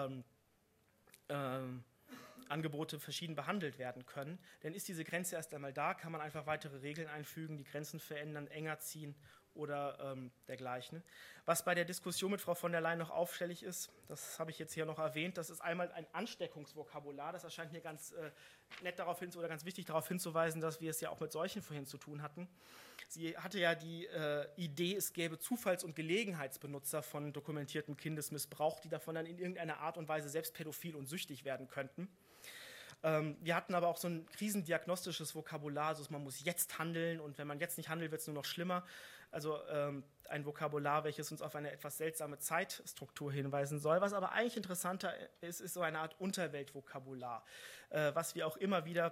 verschieden behandelt werden können. Denn ist diese Grenze erst einmal da, kann man einfach weitere Regeln einfügen, die Grenzen verändern, enger ziehen oder dergleichen. Was bei der Diskussion mit Frau von der Leyen noch auffällig ist, das habe ich jetzt hier noch erwähnt, das ist einmal ein Ansteckungsvokabular. Das erscheint mir ganz nett darauf hin, oder ganz wichtig darauf hinzuweisen, dass wir es ja auch mit solchen vorhin zu tun hatten. Sie hatte ja die Idee, es gäbe Zufalls- und Gelegenheitsbenutzer von dokumentiertem Kindesmissbrauch, die davon dann in irgendeiner Art und Weise selbst pädophil und süchtig werden könnten. Wir hatten aber auch so ein krisendiagnostisches Vokabular, also man muss jetzt handeln und wenn man jetzt nicht handelt, wird es nur noch schlimmer. Also ein Vokabular, welches uns auf eine etwas seltsame Zeitstruktur hinweisen soll. Was aber eigentlich interessanter ist, ist so eine Art Unterweltvokabular, was wir auch immer wieder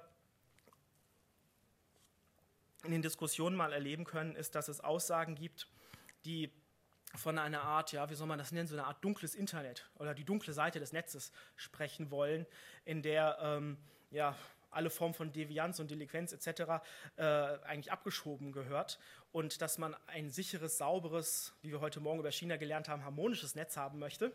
in den Diskussionen mal erleben können, ist, dass es Aussagen gibt, die von einer Art, ja, wie soll man das nennen, so eine Art dunkles Internet oder die dunkle Seite des Netzes sprechen wollen, in der alle Formen von Devianz und Delinquenz etc. Eigentlich abgeschoben gehört und dass man ein sicheres, sauberes, wie wir heute Morgen über China gelernt haben, harmonisches Netz haben möchte,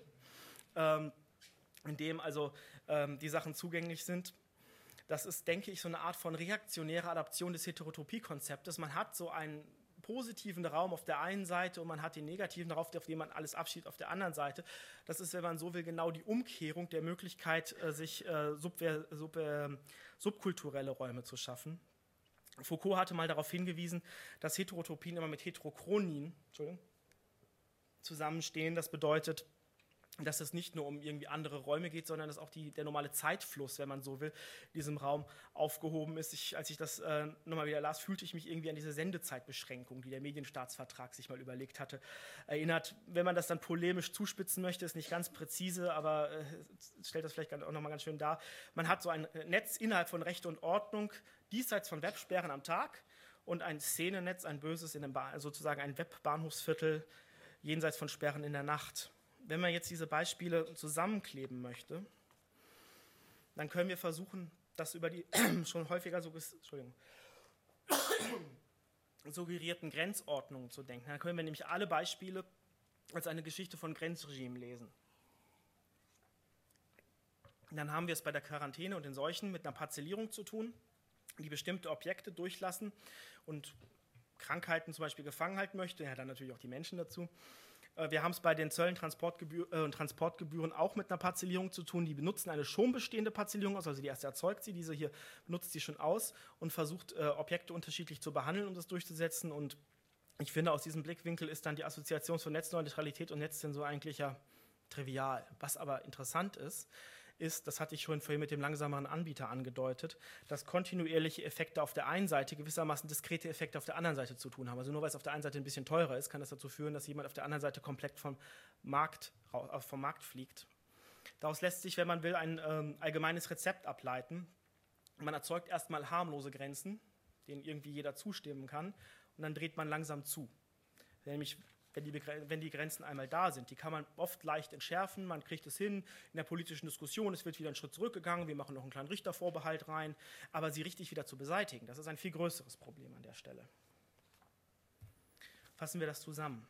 in dem also die Sachen zugänglich sind. Das ist, denke ich, so eine Art von reaktionärer Adaption des Heterotopie-Konzeptes. Man hat so einen positiven Raum auf der einen Seite und man hat den negativen Raum, auf dem man alles abschiebt, auf der anderen Seite. Das ist, wenn man so will, genau die Umkehrung der Möglichkeit, sich subkulturelle Räume zu schaffen. Foucault hatte mal darauf hingewiesen, dass Heterotopien immer mit Heterochronien zusammenstehen. Das bedeutet, dass es nicht nur um irgendwie andere Räume geht, sondern dass auch der normale Zeitfluss, wenn man so will, in diesem Raum aufgehoben ist. Als ich das nochmal wieder las, fühlte ich mich irgendwie an diese Sendezeitbeschränkung, die der Medienstaatsvertrag sich mal überlegt hatte, erinnert. Wenn man das dann polemisch zuspitzen möchte, ist nicht ganz präzise, aber stellt das vielleicht auch nochmal ganz schön dar. Man hat so ein Netz innerhalb von Recht und Ordnung, diesseits von Websperren am Tag und ein Szenennetz, ein böses, sozusagen ein Webbahnhofsviertel, jenseits von Sperren in der Nacht. Wenn man jetzt diese Beispiele zusammenkleben möchte, dann können wir versuchen, das über die schon häufiger suggerierten Grenzordnungen zu denken. Dann können wir nämlich alle Beispiele als eine Geschichte von Grenzregimen lesen. Dann haben wir es bei der Quarantäne und den Seuchen mit einer Parzellierung zu tun, die bestimmte Objekte durchlassen und Krankheiten zum Beispiel gefangen halten möchte, ja dann natürlich auch die Menschen dazu. Wir haben es bei den Zöllen, Transportgebühren auch mit einer Parzellierung zu tun. Die benutzen eine schon bestehende Parzellierung aus, also die erste erzeugt sie, diese hier benutzt sie schon aus und versucht, Objekte unterschiedlich zu behandeln, um das durchzusetzen. Und ich finde, aus diesem Blickwinkel ist dann die Assoziation von Netzneutralität und Netzzensur eigentlich ja trivial. Was aber interessant ist, das hatte ich schon vorhin mit dem langsameren Anbieter angedeutet, dass kontinuierliche Effekte auf der einen Seite gewissermaßen diskrete Effekte auf der anderen Seite zu tun haben. Also nur weil es auf der einen Seite ein bisschen teurer ist, kann das dazu führen, dass jemand auf der anderen Seite komplett vom Markt fliegt. Daraus lässt sich, wenn man will, ein allgemeines Rezept ableiten. Man erzeugt erstmal harmlose Grenzen, denen irgendwie jeder zustimmen kann, und dann dreht man langsam zu. Nämlich wenn die Grenzen einmal da sind. Die kann man oft leicht entschärfen, man kriegt es hin in der politischen Diskussion, es wird wieder einen Schritt zurückgegangen, wir machen noch einen kleinen Richtervorbehalt rein, aber sie richtig wieder zu beseitigen, das ist ein viel größeres Problem an der Stelle. Fassen wir das zusammen.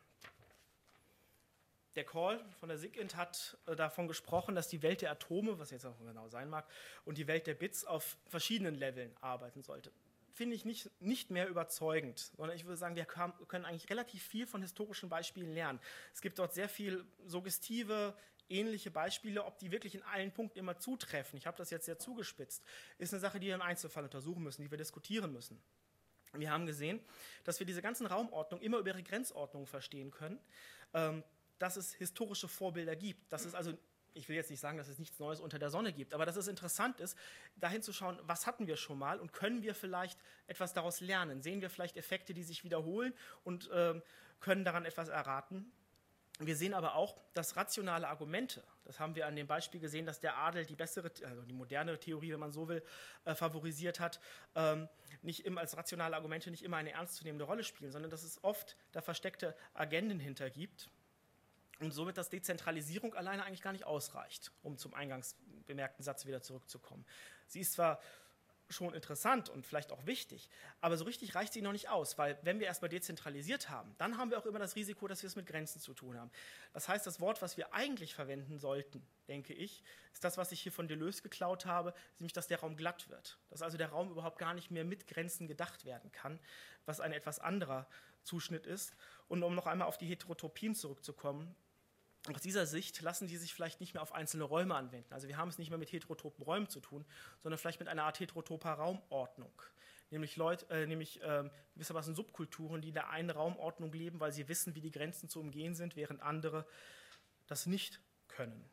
Der Call von der SIGINT hat davon gesprochen, dass die Welt der Atome, was jetzt auch genau sein mag, und die Welt der Bits auf verschiedenen Leveln arbeiten sollte. Finde ich nicht mehr überzeugend, sondern ich würde sagen, wir können eigentlich relativ viel von historischen Beispielen lernen. Es gibt dort sehr viel suggestive, ähnliche Beispiele, ob die wirklich in allen Punkten immer zutreffen. Ich habe das jetzt sehr zugespitzt. Ist eine Sache, die wir im Einzelfall untersuchen müssen, die wir diskutieren müssen. Wir haben gesehen, dass wir diese ganzen Raumordnungen immer über ihre Grenzordnungen verstehen können, dass es historische Vorbilder gibt, dass es also, ich will jetzt nicht sagen, dass es nichts Neues unter der Sonne gibt, aber dass es interessant ist, dahin zu schauen, was hatten wir schon mal und können wir vielleicht etwas daraus lernen? Sehen wir vielleicht Effekte, die sich wiederholen und können daran etwas erraten? Wir sehen aber auch, dass rationale Argumente, das haben wir an dem Beispiel gesehen, dass der Adel die bessere, also die modernere Theorie, wenn man so will, favorisiert hat, nicht immer als rationale Argumente nicht immer eine ernstzunehmende Rolle spielen, sondern dass es oft da versteckte Agenden hintergibt und somit, dass Dezentralisierung alleine eigentlich gar nicht ausreicht, um zum eingangs bemerkten Satz wieder zurückzukommen. Sie ist zwar schon interessant und vielleicht auch wichtig, aber so richtig reicht sie noch nicht aus, weil wenn wir erstmal dezentralisiert haben, dann haben wir auch immer das Risiko, dass wir es mit Grenzen zu tun haben. Das heißt, das Wort, was wir eigentlich verwenden sollten, denke ich, ist das, was ich hier von Deleuze geklaut habe, nämlich, dass der Raum glatt wird, dass also der Raum überhaupt gar nicht mehr mit Grenzen gedacht werden kann, was ein etwas anderer Zuschnitt ist. Und um noch einmal auf die Heterotopien zurückzukommen, aus dieser Sicht lassen die sich vielleicht nicht mehr auf einzelne Räume anwenden. Also wir haben es nicht mehr mit heterotopen Räumen zu tun, sondern vielleicht mit einer Art heterotoper Raumordnung. Nämlich gewissermaßen Subkulturen, die in der einen Raumordnung leben, weil sie wissen, wie die Grenzen zu umgehen sind, während andere das nicht können.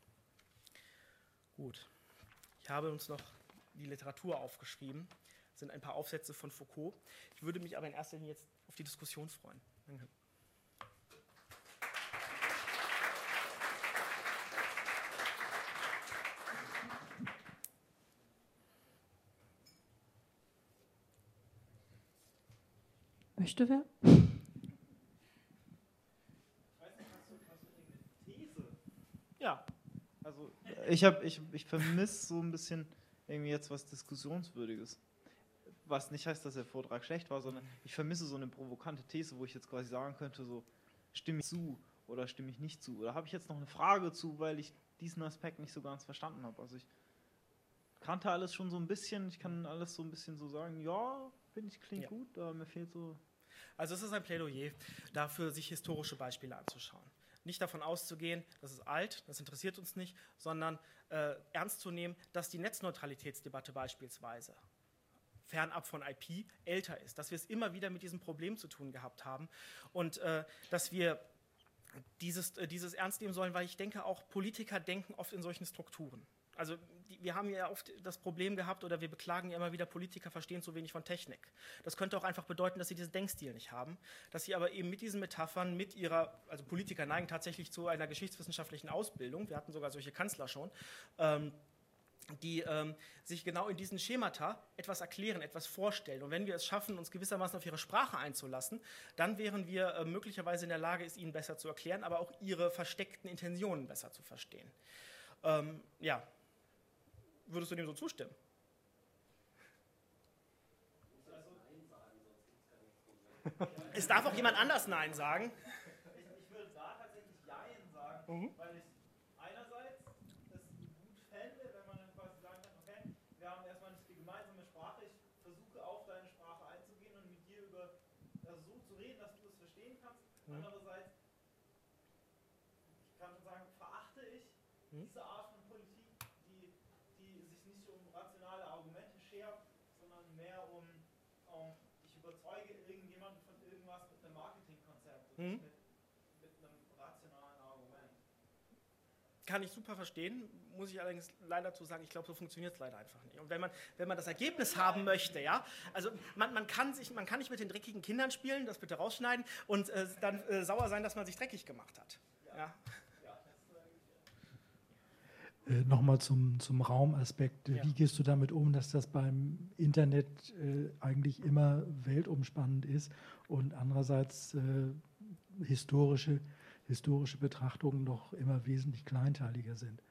Gut, ich habe uns noch die Literatur aufgeschrieben. Das sind ein paar Aufsätze von Foucault. Ich würde mich aber in erster Linie jetzt auf die Diskussion freuen. Danke. Möchte wer? Ja. Also ich vermisse so ein bisschen irgendwie jetzt was Diskussionswürdiges. Was nicht heißt, dass der Vortrag schlecht war, sondern ich vermisse so eine provokante These, wo ich jetzt quasi sagen könnte, so stimme ich zu oder stimme ich nicht zu. Oder habe ich jetzt noch eine Frage zu, weil ich diesen Aspekt nicht so ganz verstanden habe. Also ich kannte alles schon so ein bisschen, ich kann alles so ein bisschen so sagen, ja, finde ich, klingt gut, aber mir fehlt so... Also es ist ein Plädoyer dafür, sich historische Beispiele anzuschauen. Nicht davon auszugehen, das ist alt, das interessiert uns nicht, sondern ernst zu nehmen, dass die Netzneutralitätsdebatte beispielsweise fernab von IP älter ist, dass wir es immer wieder mit diesem Problem zu tun gehabt haben und dass wir dieses ernst nehmen sollen, weil ich denke, auch Politiker denken oft in solchen Strukturen. Also wir haben ja oft das Problem gehabt oder wir beklagen ja immer wieder, Politiker verstehen zu wenig von Technik. Das könnte auch einfach bedeuten, dass sie diesen Denkstil nicht haben, dass sie aber eben mit diesen Metaphern, also Politiker neigen tatsächlich zu einer geschichtswissenschaftlichen Ausbildung, wir hatten sogar solche Kanzler schon, die sich genau in diesen Schemata etwas erklären, etwas vorstellen. Und wenn wir es schaffen, uns gewissermaßen auf ihre Sprache einzulassen, dann wären wir möglicherweise in der Lage, es ihnen besser zu erklären, aber auch ihre versteckten Intentionen besser zu verstehen. Ja. Würdest du dem so zustimmen? Es darf auch jemand anders Nein sagen. Ich würde da tatsächlich Jein sagen, weil ich einerseits es gut fände, wenn man dann quasi sagen kann, okay, wir haben erstmal nicht die gemeinsame Sprache, ich versuche auf deine Sprache einzugehen und mit dir so zu reden, dass du es verstehen kannst. Andererseits, ich kann schon sagen, verachte ich diese Art von Politik, die sich nicht um rationale Argumente schert, sondern mehr ich überzeuge irgendjemanden von irgendwas mit einem Marketingkonzept und nicht mit einem rationalen Argument. Kann ich super verstehen, muss ich allerdings leider zu sagen, ich glaube, so funktioniert es leider einfach nicht. Und wenn man das Ergebnis haben möchte, ja, also man kann nicht mit den dreckigen Kindern spielen, das bitte rausschneiden und dann sauer sein, dass man sich dreckig gemacht hat. Ja. Nochmal zum Raumaspekt. Ja. Wie gehst du damit um, dass das beim Internet eigentlich immer weltumspannend ist und andererseits historische Betrachtungen doch immer wesentlich kleinteiliger sind?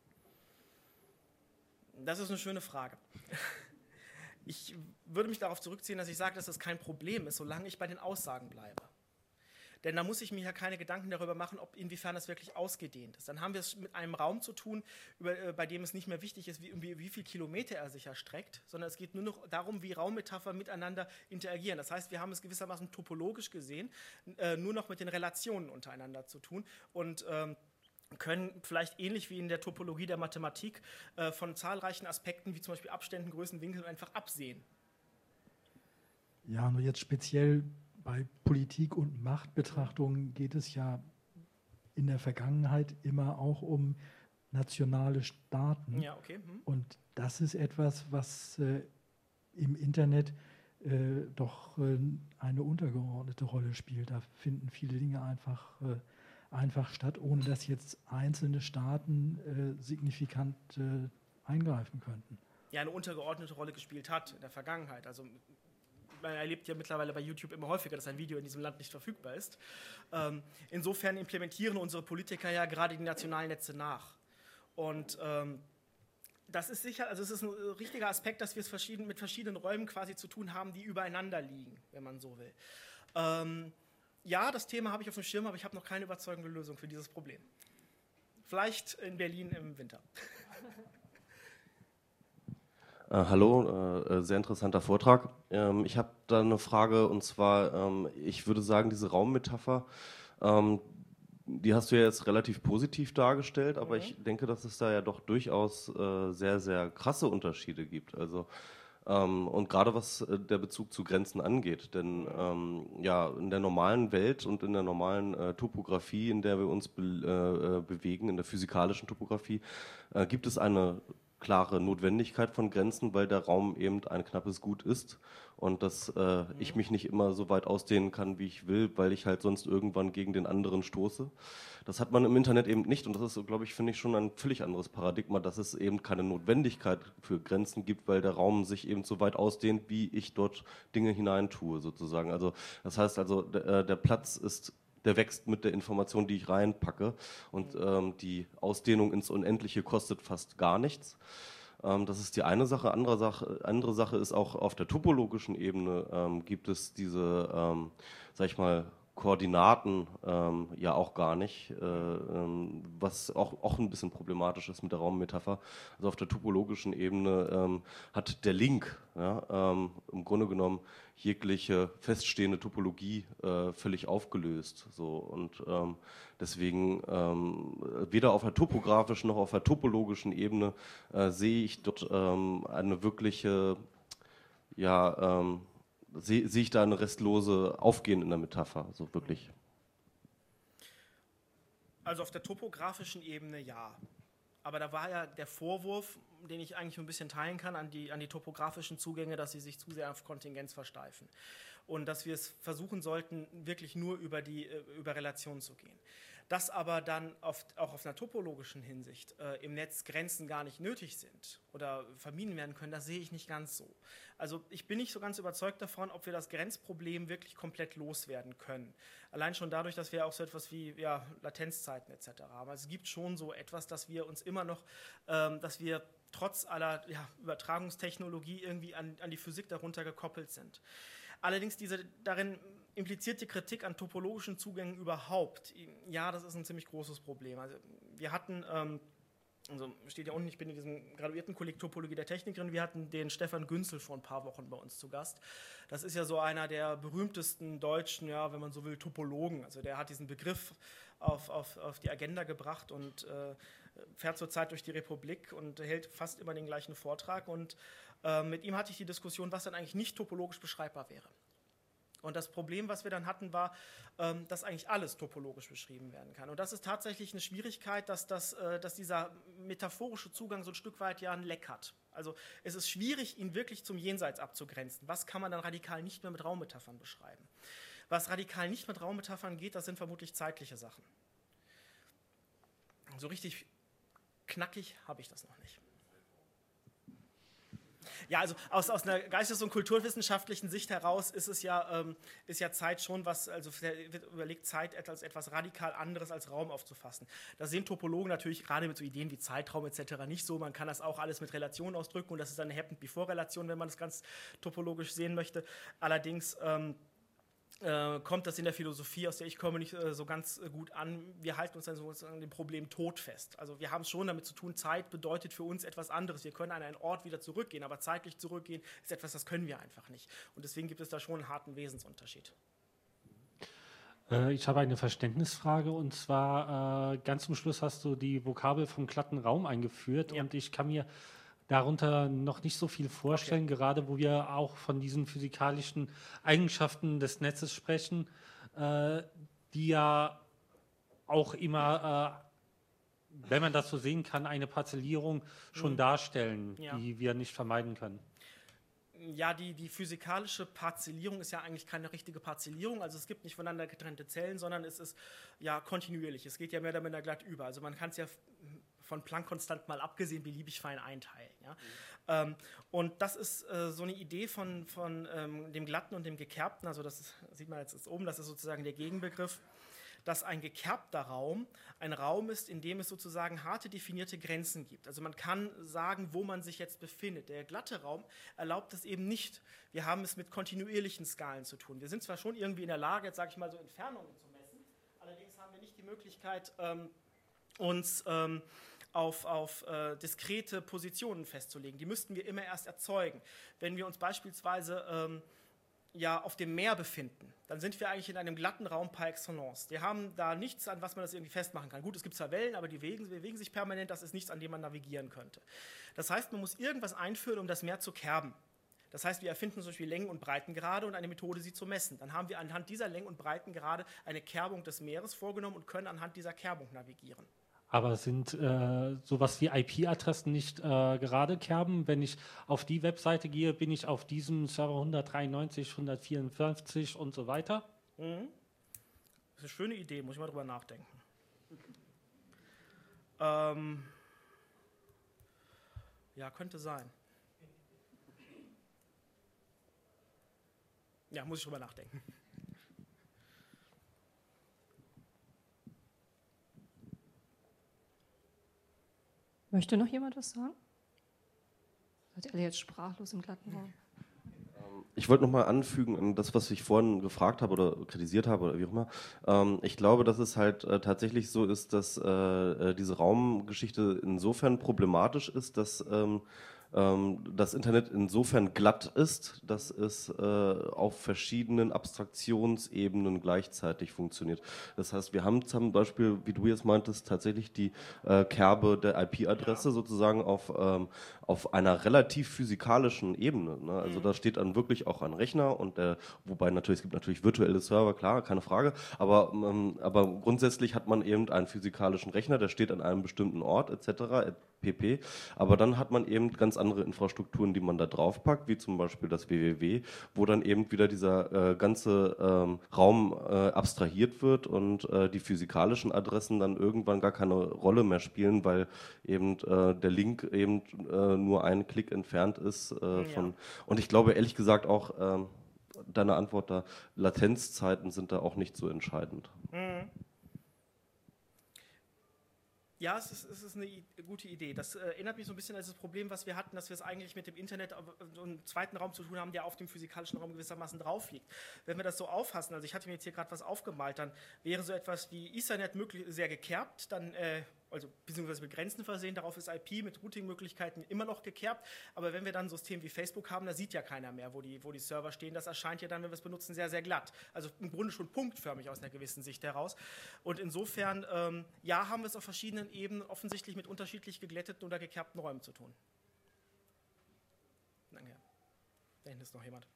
Das ist eine schöne Frage. Ich würde mich darauf zurückziehen, dass ich sage, dass das kein Problem ist, solange ich bei den Aussagen bleibe. Denn da muss ich mir ja keine Gedanken darüber machen, inwiefern das wirklich ausgedehnt ist. Dann haben wir es mit einem Raum zu tun, bei dem es nicht mehr wichtig ist, wie viel Kilometer er sich erstreckt, sondern es geht nur noch darum, wie Raummetaphern miteinander interagieren. Das heißt, wir haben es gewissermaßen topologisch gesehen, nur noch mit den Relationen untereinander zu tun und können vielleicht ähnlich wie in der Topologie der Mathematik von zahlreichen Aspekten, wie zum Beispiel Abständen, Größen, Winkeln, einfach absehen. Ja, nur jetzt speziell bei Politik- und Machtbetrachtungen geht es ja in der Vergangenheit immer auch um nationale Staaten. Ja, okay. Und das ist etwas, was im Internet doch eine untergeordnete Rolle spielt. Da finden viele Dinge einfach einfach statt, ohne dass jetzt einzelne Staaten signifikant eingreifen könnten. Ja, eine untergeordnete Rolle gespielt hat in der Vergangenheit. Also man erlebt ja mittlerweile bei YouTube immer häufiger, dass ein Video in diesem Land nicht verfügbar ist. Insofern implementieren unsere Politiker ja gerade die nationalen Netze nach. Und das ist sicher, also es ist ein richtiger Aspekt, dass wir es mit verschiedenen Räumen quasi zu tun haben, die übereinander liegen, wenn man so will. Ja, das Thema habe ich auf dem Schirm, aber ich habe noch keine überzeugende Lösung für dieses Problem. Vielleicht in Berlin im Winter. Hallo, sehr interessanter Vortrag. Ich habe da eine Frage, und zwar, ich würde sagen, diese Raummetapher, die hast du ja jetzt relativ positiv dargestellt, aber ich denke, dass es da ja doch durchaus sehr, sehr krasse Unterschiede gibt. Also, und gerade was der Bezug zu Grenzen angeht. Denn ja, in der normalen Welt und in der normalen Topografie, in der wir uns bewegen, in der physikalischen Topografie, gibt es eine klare Notwendigkeit von Grenzen, weil der Raum eben ein knappes Gut ist und dass ich mich nicht immer so weit ausdehnen kann, wie ich will, weil ich halt sonst irgendwann gegen den anderen stoße. Das hat man im Internet eben nicht und das ist, glaube ich, finde ich schon ein völlig anderes Paradigma, dass es eben keine Notwendigkeit für Grenzen gibt, weil der Raum sich eben so weit ausdehnt, wie ich dort Dinge hineintue sozusagen. Also das heißt also, der Platz ist, der wächst mit der Information, die ich reinpacke. Und die Ausdehnung ins Unendliche kostet fast gar nichts. Das ist die eine Sache. Andere Sache ist auch auf der topologischen Ebene gibt es diese, sag ich mal, Koordinaten ja auch gar nicht, was auch ein bisschen problematisch ist mit der Raummetapher. Also auf der topologischen Ebene hat der Link ja, im Grunde genommen jegliche feststehende Topologie völlig aufgelöst. So. Und deswegen weder auf der topografischen noch auf der topologischen Ebene sehe ich dort eine wirkliche, ja, sehe ich da eine restlose Aufgehen in der Metapher, so wirklich? Also auf der topografischen Ebene ja. Aber da war ja der Vorwurf, den ich eigentlich ein bisschen teilen kann, an die topografischen Zugänge, dass sie sich zu sehr auf Kontingenz versteifen. Und dass wir es versuchen sollten, wirklich nur über Relationen zu gehen. Dass aber dann auch auf einer topologischen Hinsicht im Netz Grenzen gar nicht nötig sind oder vermieden werden können, das sehe ich nicht ganz so. Also ich bin nicht so ganz überzeugt davon, ob wir das Grenzproblem wirklich komplett loswerden können. Allein schon dadurch, dass wir auch so etwas wie Latenzzeiten etc. haben. Also es gibt schon so etwas, dass wir uns immer noch, dass wir trotz aller Übertragungstechnologie irgendwie an die Physik darunter gekoppelt sind. Allerdings diese darin implizierte Kritik an topologischen Zugängen überhaupt, ja, das ist ein ziemlich großes Problem. Also wir hatten, also steht ja unten, ich bin in diesem Graduiertenkolleg Topologie der Technik drin, wir hatten den Stefan Günzel vor ein paar Wochen bei uns zu Gast. Das ist ja so einer der berühmtesten deutschen, ja, wenn man so will, Topologen. Also der hat diesen Begriff auf die Agenda gebracht und fährt zurzeit durch die Republik und hält fast immer den gleichen Vortrag. Und mit ihm hatte ich die Diskussion, was dann eigentlich nicht topologisch beschreibbar wäre. Und das Problem, was wir dann hatten, war, dass eigentlich alles topologisch beschrieben werden kann. Und das ist tatsächlich eine Schwierigkeit, dass dieser metaphorische Zugang so ein Stück weit ja ein Leck hat. Also es ist schwierig, ihn wirklich zum Jenseits abzugrenzen. Was kann man dann radikal nicht mehr mit Raummetaphern beschreiben? Was radikal nicht mit Raummetaphern geht, das sind vermutlich zeitliche Sachen. So richtig knackig habe ich das noch nicht. Ja, also aus einer geistes- und kulturwissenschaftlichen Sicht heraus ist ja Zeit schon was, also wird überlegt, Zeit als etwas radikal anderes als Raum aufzufassen. Das sehen Topologen natürlich gerade mit so Ideen wie Zeitraum etc. nicht so. Man kann das auch alles mit Relationen ausdrücken und das ist eine Happened-Before-Relation, wenn man das ganz topologisch sehen möchte. Allerdings kommt das in der Philosophie, aus der ich komme, nicht so ganz gut an. Wir halten uns dann sozusagen an dem Problem Tod fest. Also wir haben es schon damit zu tun, Zeit bedeutet für uns etwas anderes. Wir können an einen Ort wieder zurückgehen, aber zeitlich zurückgehen ist etwas, das können wir einfach nicht. Und deswegen gibt es da schon einen harten Wesensunterschied. Ich habe eine Verständnisfrage und zwar ganz zum Schluss hast du die Vokabel vom glatten Raum eingeführt und ich kann mir darunter noch nicht so viel vorstellen, gerade wo wir auch von diesen physikalischen Eigenschaften des Netzes sprechen, die ja auch immer, wenn man das so sehen kann, eine Parzellierung schon darstellen, die wir nicht vermeiden können. Ja, die physikalische Parzellierung ist ja eigentlich keine richtige Parzellierung, also es gibt nicht voneinander getrennte Zellen, sondern es ist ja kontinuierlich, es geht ja mehr oder minder glatt über, also man kann es ja von Planck-Konstant mal abgesehen beliebig fein einteilen. Ja? Und das ist so eine Idee von dem Glatten und dem Gekerbten, also das sieht man jetzt oben, das ist sozusagen der Gegenbegriff, dass ein gekerbter Raum ein Raum ist, in dem es sozusagen harte definierte Grenzen gibt. Also man kann sagen, wo man sich jetzt befindet. Der glatte Raum erlaubt es eben nicht. Wir haben es mit kontinuierlichen Skalen zu tun. Wir sind zwar schon irgendwie in der Lage, jetzt sage ich mal so Entfernungen zu messen, allerdings haben wir nicht die Möglichkeit, uns auf diskrete Positionen festzulegen. Die müssten wir immer erst erzeugen. Wenn wir uns beispielsweise auf dem Meer befinden, dann sind wir eigentlich in einem glatten Raum par excellence. Wir haben da nichts, an was man das irgendwie festmachen kann. Gut, es gibt zwar Wellen, aber die bewegen sich permanent, das ist nichts, an dem man navigieren könnte. Das heißt, man muss irgendwas einführen, um das Meer zu kerben. Das heißt, wir erfinden zum Beispiel Längen- und Breitengrade und eine Methode, sie zu messen. Dann haben wir anhand dieser Längen- und Breitengrade eine Kerbung des Meeres vorgenommen und können anhand dieser Kerbung navigieren. Aber sind sowas wie IP-Adressen nicht gerade Kerben? Wenn ich auf die Webseite gehe, bin ich auf diesem Server 193, 154 und so weiter? Mhm. Das ist eine schöne Idee, muss ich mal drüber nachdenken. Ja, könnte sein. Ja, muss ich drüber nachdenken. Möchte noch jemand was sagen? Seid ihr alle jetzt sprachlos im glatten Raum? Ich wollte nochmal anfügen an das, was ich vorhin gefragt habe oder kritisiert habe oder wie auch immer. Ich glaube, dass es halt tatsächlich so ist, dass diese Raumgeschichte insofern problematisch ist, dass das Internet insofern glatt ist, dass es auf verschiedenen Abstraktionsebenen gleichzeitig funktioniert. Das heißt, wir haben zum Beispiel, wie du jetzt meintest, tatsächlich die Kerbe der IP-Adresse sozusagen auf einer relativ physikalischen Ebene. Ne? Also da steht dann wirklich auch ein Rechner und wobei natürlich, es gibt natürlich virtuelle Server, klar, keine Frage, aber grundsätzlich hat man eben einen physikalischen Rechner, der steht an einem bestimmten Ort etc. pp. Aber dann hat man eben ganz andere Infrastrukturen, die man da draufpackt, wie zum Beispiel das www, wo dann eben wieder dieser ganze Raum abstrahiert wird und die physikalischen Adressen dann irgendwann gar keine Rolle mehr spielen, weil eben der Link eben nur einen Klick entfernt ist von. Und ich glaube ehrlich gesagt auch, deine Antwort da, Latenzzeiten sind da auch nicht so entscheidend. Mhm. Ja, es ist eine gute Idee. Das erinnert mich so ein bisschen an das Problem, was wir hatten, dass wir es eigentlich mit dem Internet so einen zweiten Raum zu tun haben, der auf dem physikalischen Raum gewissermaßen drauf liegt. Wenn wir das so auffassen, also ich hatte mir jetzt hier gerade was aufgemalt, dann wäre so etwas wie Ethernet sehr gekerbt, dann also beziehungsweise mit Grenzen versehen, darauf ist IP mit Routing-Möglichkeiten immer noch gekerbt, aber wenn wir dann ein System wie Facebook haben, da sieht ja keiner mehr, wo die Server stehen, das erscheint ja dann, wenn wir es benutzen, sehr, sehr glatt. Also im Grunde schon punktförmig aus einer gewissen Sicht heraus. Und insofern, ja, haben wir es auf verschiedenen Ebenen offensichtlich mit unterschiedlich geglätteten oder gekerbten Räumen zu tun. Danke. Da hinten ist noch jemand.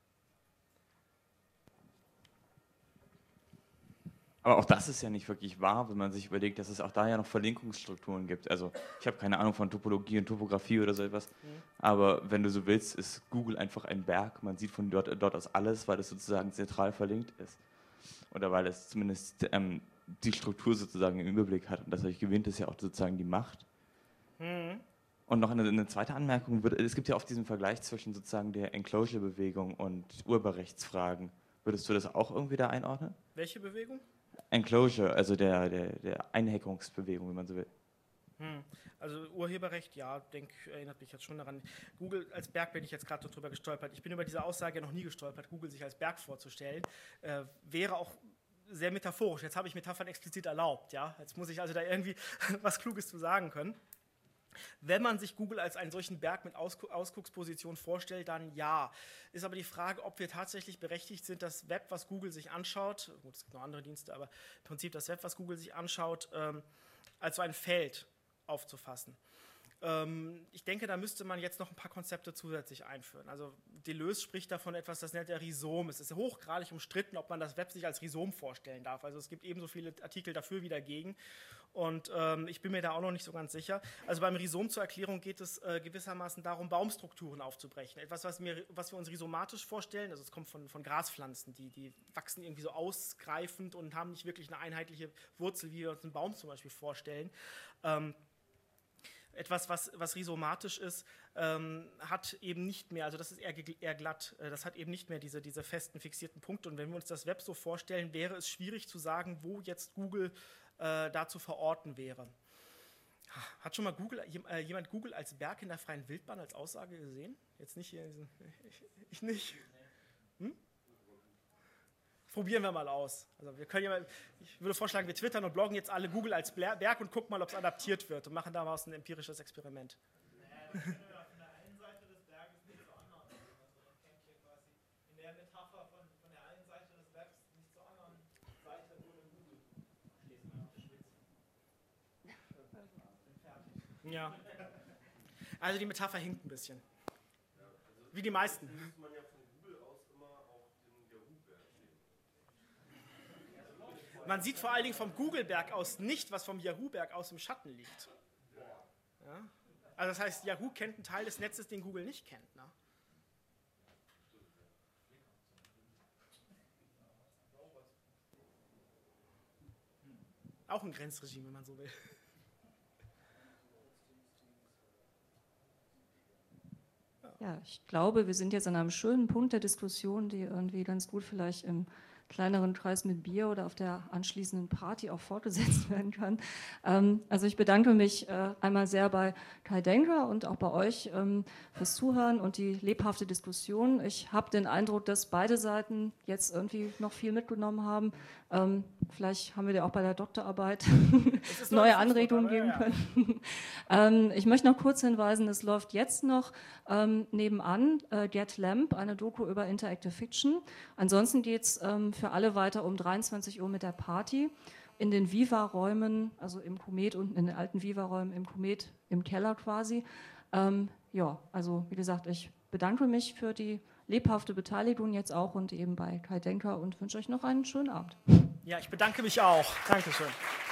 Aber auch das ist ja nicht wirklich wahr, wenn man sich überlegt, dass es auch da ja noch Verlinkungsstrukturen gibt. Also ich habe keine Ahnung von Topologie und Topografie oder so etwas, aber wenn du so willst, ist Google einfach ein Berg. Man sieht von dort aus alles, weil es sozusagen zentral verlinkt ist. Oder weil es zumindest die Struktur sozusagen im Überblick hat. Und dadurch gewinnt es ja auch sozusagen die Macht. Und noch eine zweite Anmerkung, es gibt ja oft diesen Vergleich zwischen sozusagen der Enclosure-Bewegung und Urheberrechtsfragen. Würdest du das auch irgendwie da einordnen? Welche Bewegung? Enclosure, also der Einhackungsbewegung, wenn man so will. Also Urheberrecht, ja, erinnert mich jetzt schon daran. Google als Berg bin ich jetzt gerade drüber gestolpert. Ich bin über diese Aussage noch nie gestolpert, Google sich als Berg vorzustellen. Wäre auch sehr metaphorisch. Jetzt habe ich Metaphern explizit erlaubt. Ja? Jetzt muss ich also da irgendwie was Kluges zu sagen können. Wenn man sich Google als einen solchen Berg mit Ausgucksposition vorstellt, dann ja. Ist aber die Frage, ob wir tatsächlich berechtigt sind, das Web, was Google sich anschaut, gut, es gibt noch andere Dienste, aber im Prinzip das Web, was Google sich anschaut, als so ein Feld aufzufassen. Ich denke, da müsste man jetzt noch ein paar Konzepte zusätzlich einführen. Also Deleuze spricht davon etwas, das nennt er Rhizom. Es ist hochgradig umstritten, ob man das Web sich als Rhizom vorstellen darf. Also es gibt ebenso viele Artikel dafür wie dagegen. Und ich bin mir da auch noch nicht so ganz sicher. Also beim Rhizom zur Erklärung geht es gewissermaßen darum, Baumstrukturen aufzubrechen. Etwas, was wir uns rhizomatisch vorstellen, also es kommt von Graspflanzen, die wachsen irgendwie so ausgreifend und haben nicht wirklich eine einheitliche Wurzel, wie wir uns einen Baum zum Beispiel vorstellen. Etwas, was rhizomatisch ist, hat eben nicht mehr, also das ist eher glatt, das hat eben nicht mehr diese festen, fixierten Punkte. Und wenn wir uns das Web so vorstellen, wäre es schwierig zu sagen, wo jetzt Google da zu verorten wäre. Hat schon mal jemand Google als Berg in der freien Wildbahn als Aussage gesehen? Jetzt nicht hier in diesem, ich nicht. Probieren wir mal aus. Also ich würde vorschlagen, wir twittern und bloggen jetzt alle Google als Berg und gucken mal, ob es adaptiert wird und machen daraus ein empirisches Experiment. Von der einen Seite des Berges nicht zur anderen. Also man kennt hier quasi in der Metapher von der einen Seite des Webs nicht zur anderen Seite ohne Google. Schließen wir auf Schwitz. Ja. Also die Metapher hinkt ein bisschen. Wie die meisten. Man sieht vor allen Dingen vom Google-Berg aus nicht, was vom Yahoo-Berg aus im Schatten liegt. Ja? Also das heißt, Yahoo kennt einen Teil des Netzes, den Google nicht kennt. Ne? Auch ein Grenzregime, wenn man so will. Ja, ich glaube, wir sind jetzt an einem schönen Punkt der Diskussion, die irgendwie ganz gut vielleicht im kleineren Kreis mit Bier oder auf der anschließenden Party auch fortgesetzt werden kann. Also ich bedanke mich einmal sehr bei Kai Denker und auch bei euch fürs Zuhören und die lebhafte Diskussion. Ich habe den Eindruck, dass beide Seiten jetzt irgendwie noch viel mitgenommen haben. Vielleicht haben wir dir auch bei der Doktorarbeit neue Anregungen geben können. Ich möchte noch kurz hinweisen, es läuft jetzt noch nebenan Get Lamp, eine Doku über Interactive Fiction. Ansonsten geht es für alle weiter um 23 Uhr mit der Party in den Viva-Räumen, also im Komet unten in den alten Viva-Räumen im Komet im Keller quasi. Ja, also wie gesagt, ich bedanke mich für die lebhafte Beteiligung jetzt auch und eben bei Kai Denker und wünsche euch noch einen schönen Abend. Ja, ich bedanke mich auch. Dankeschön.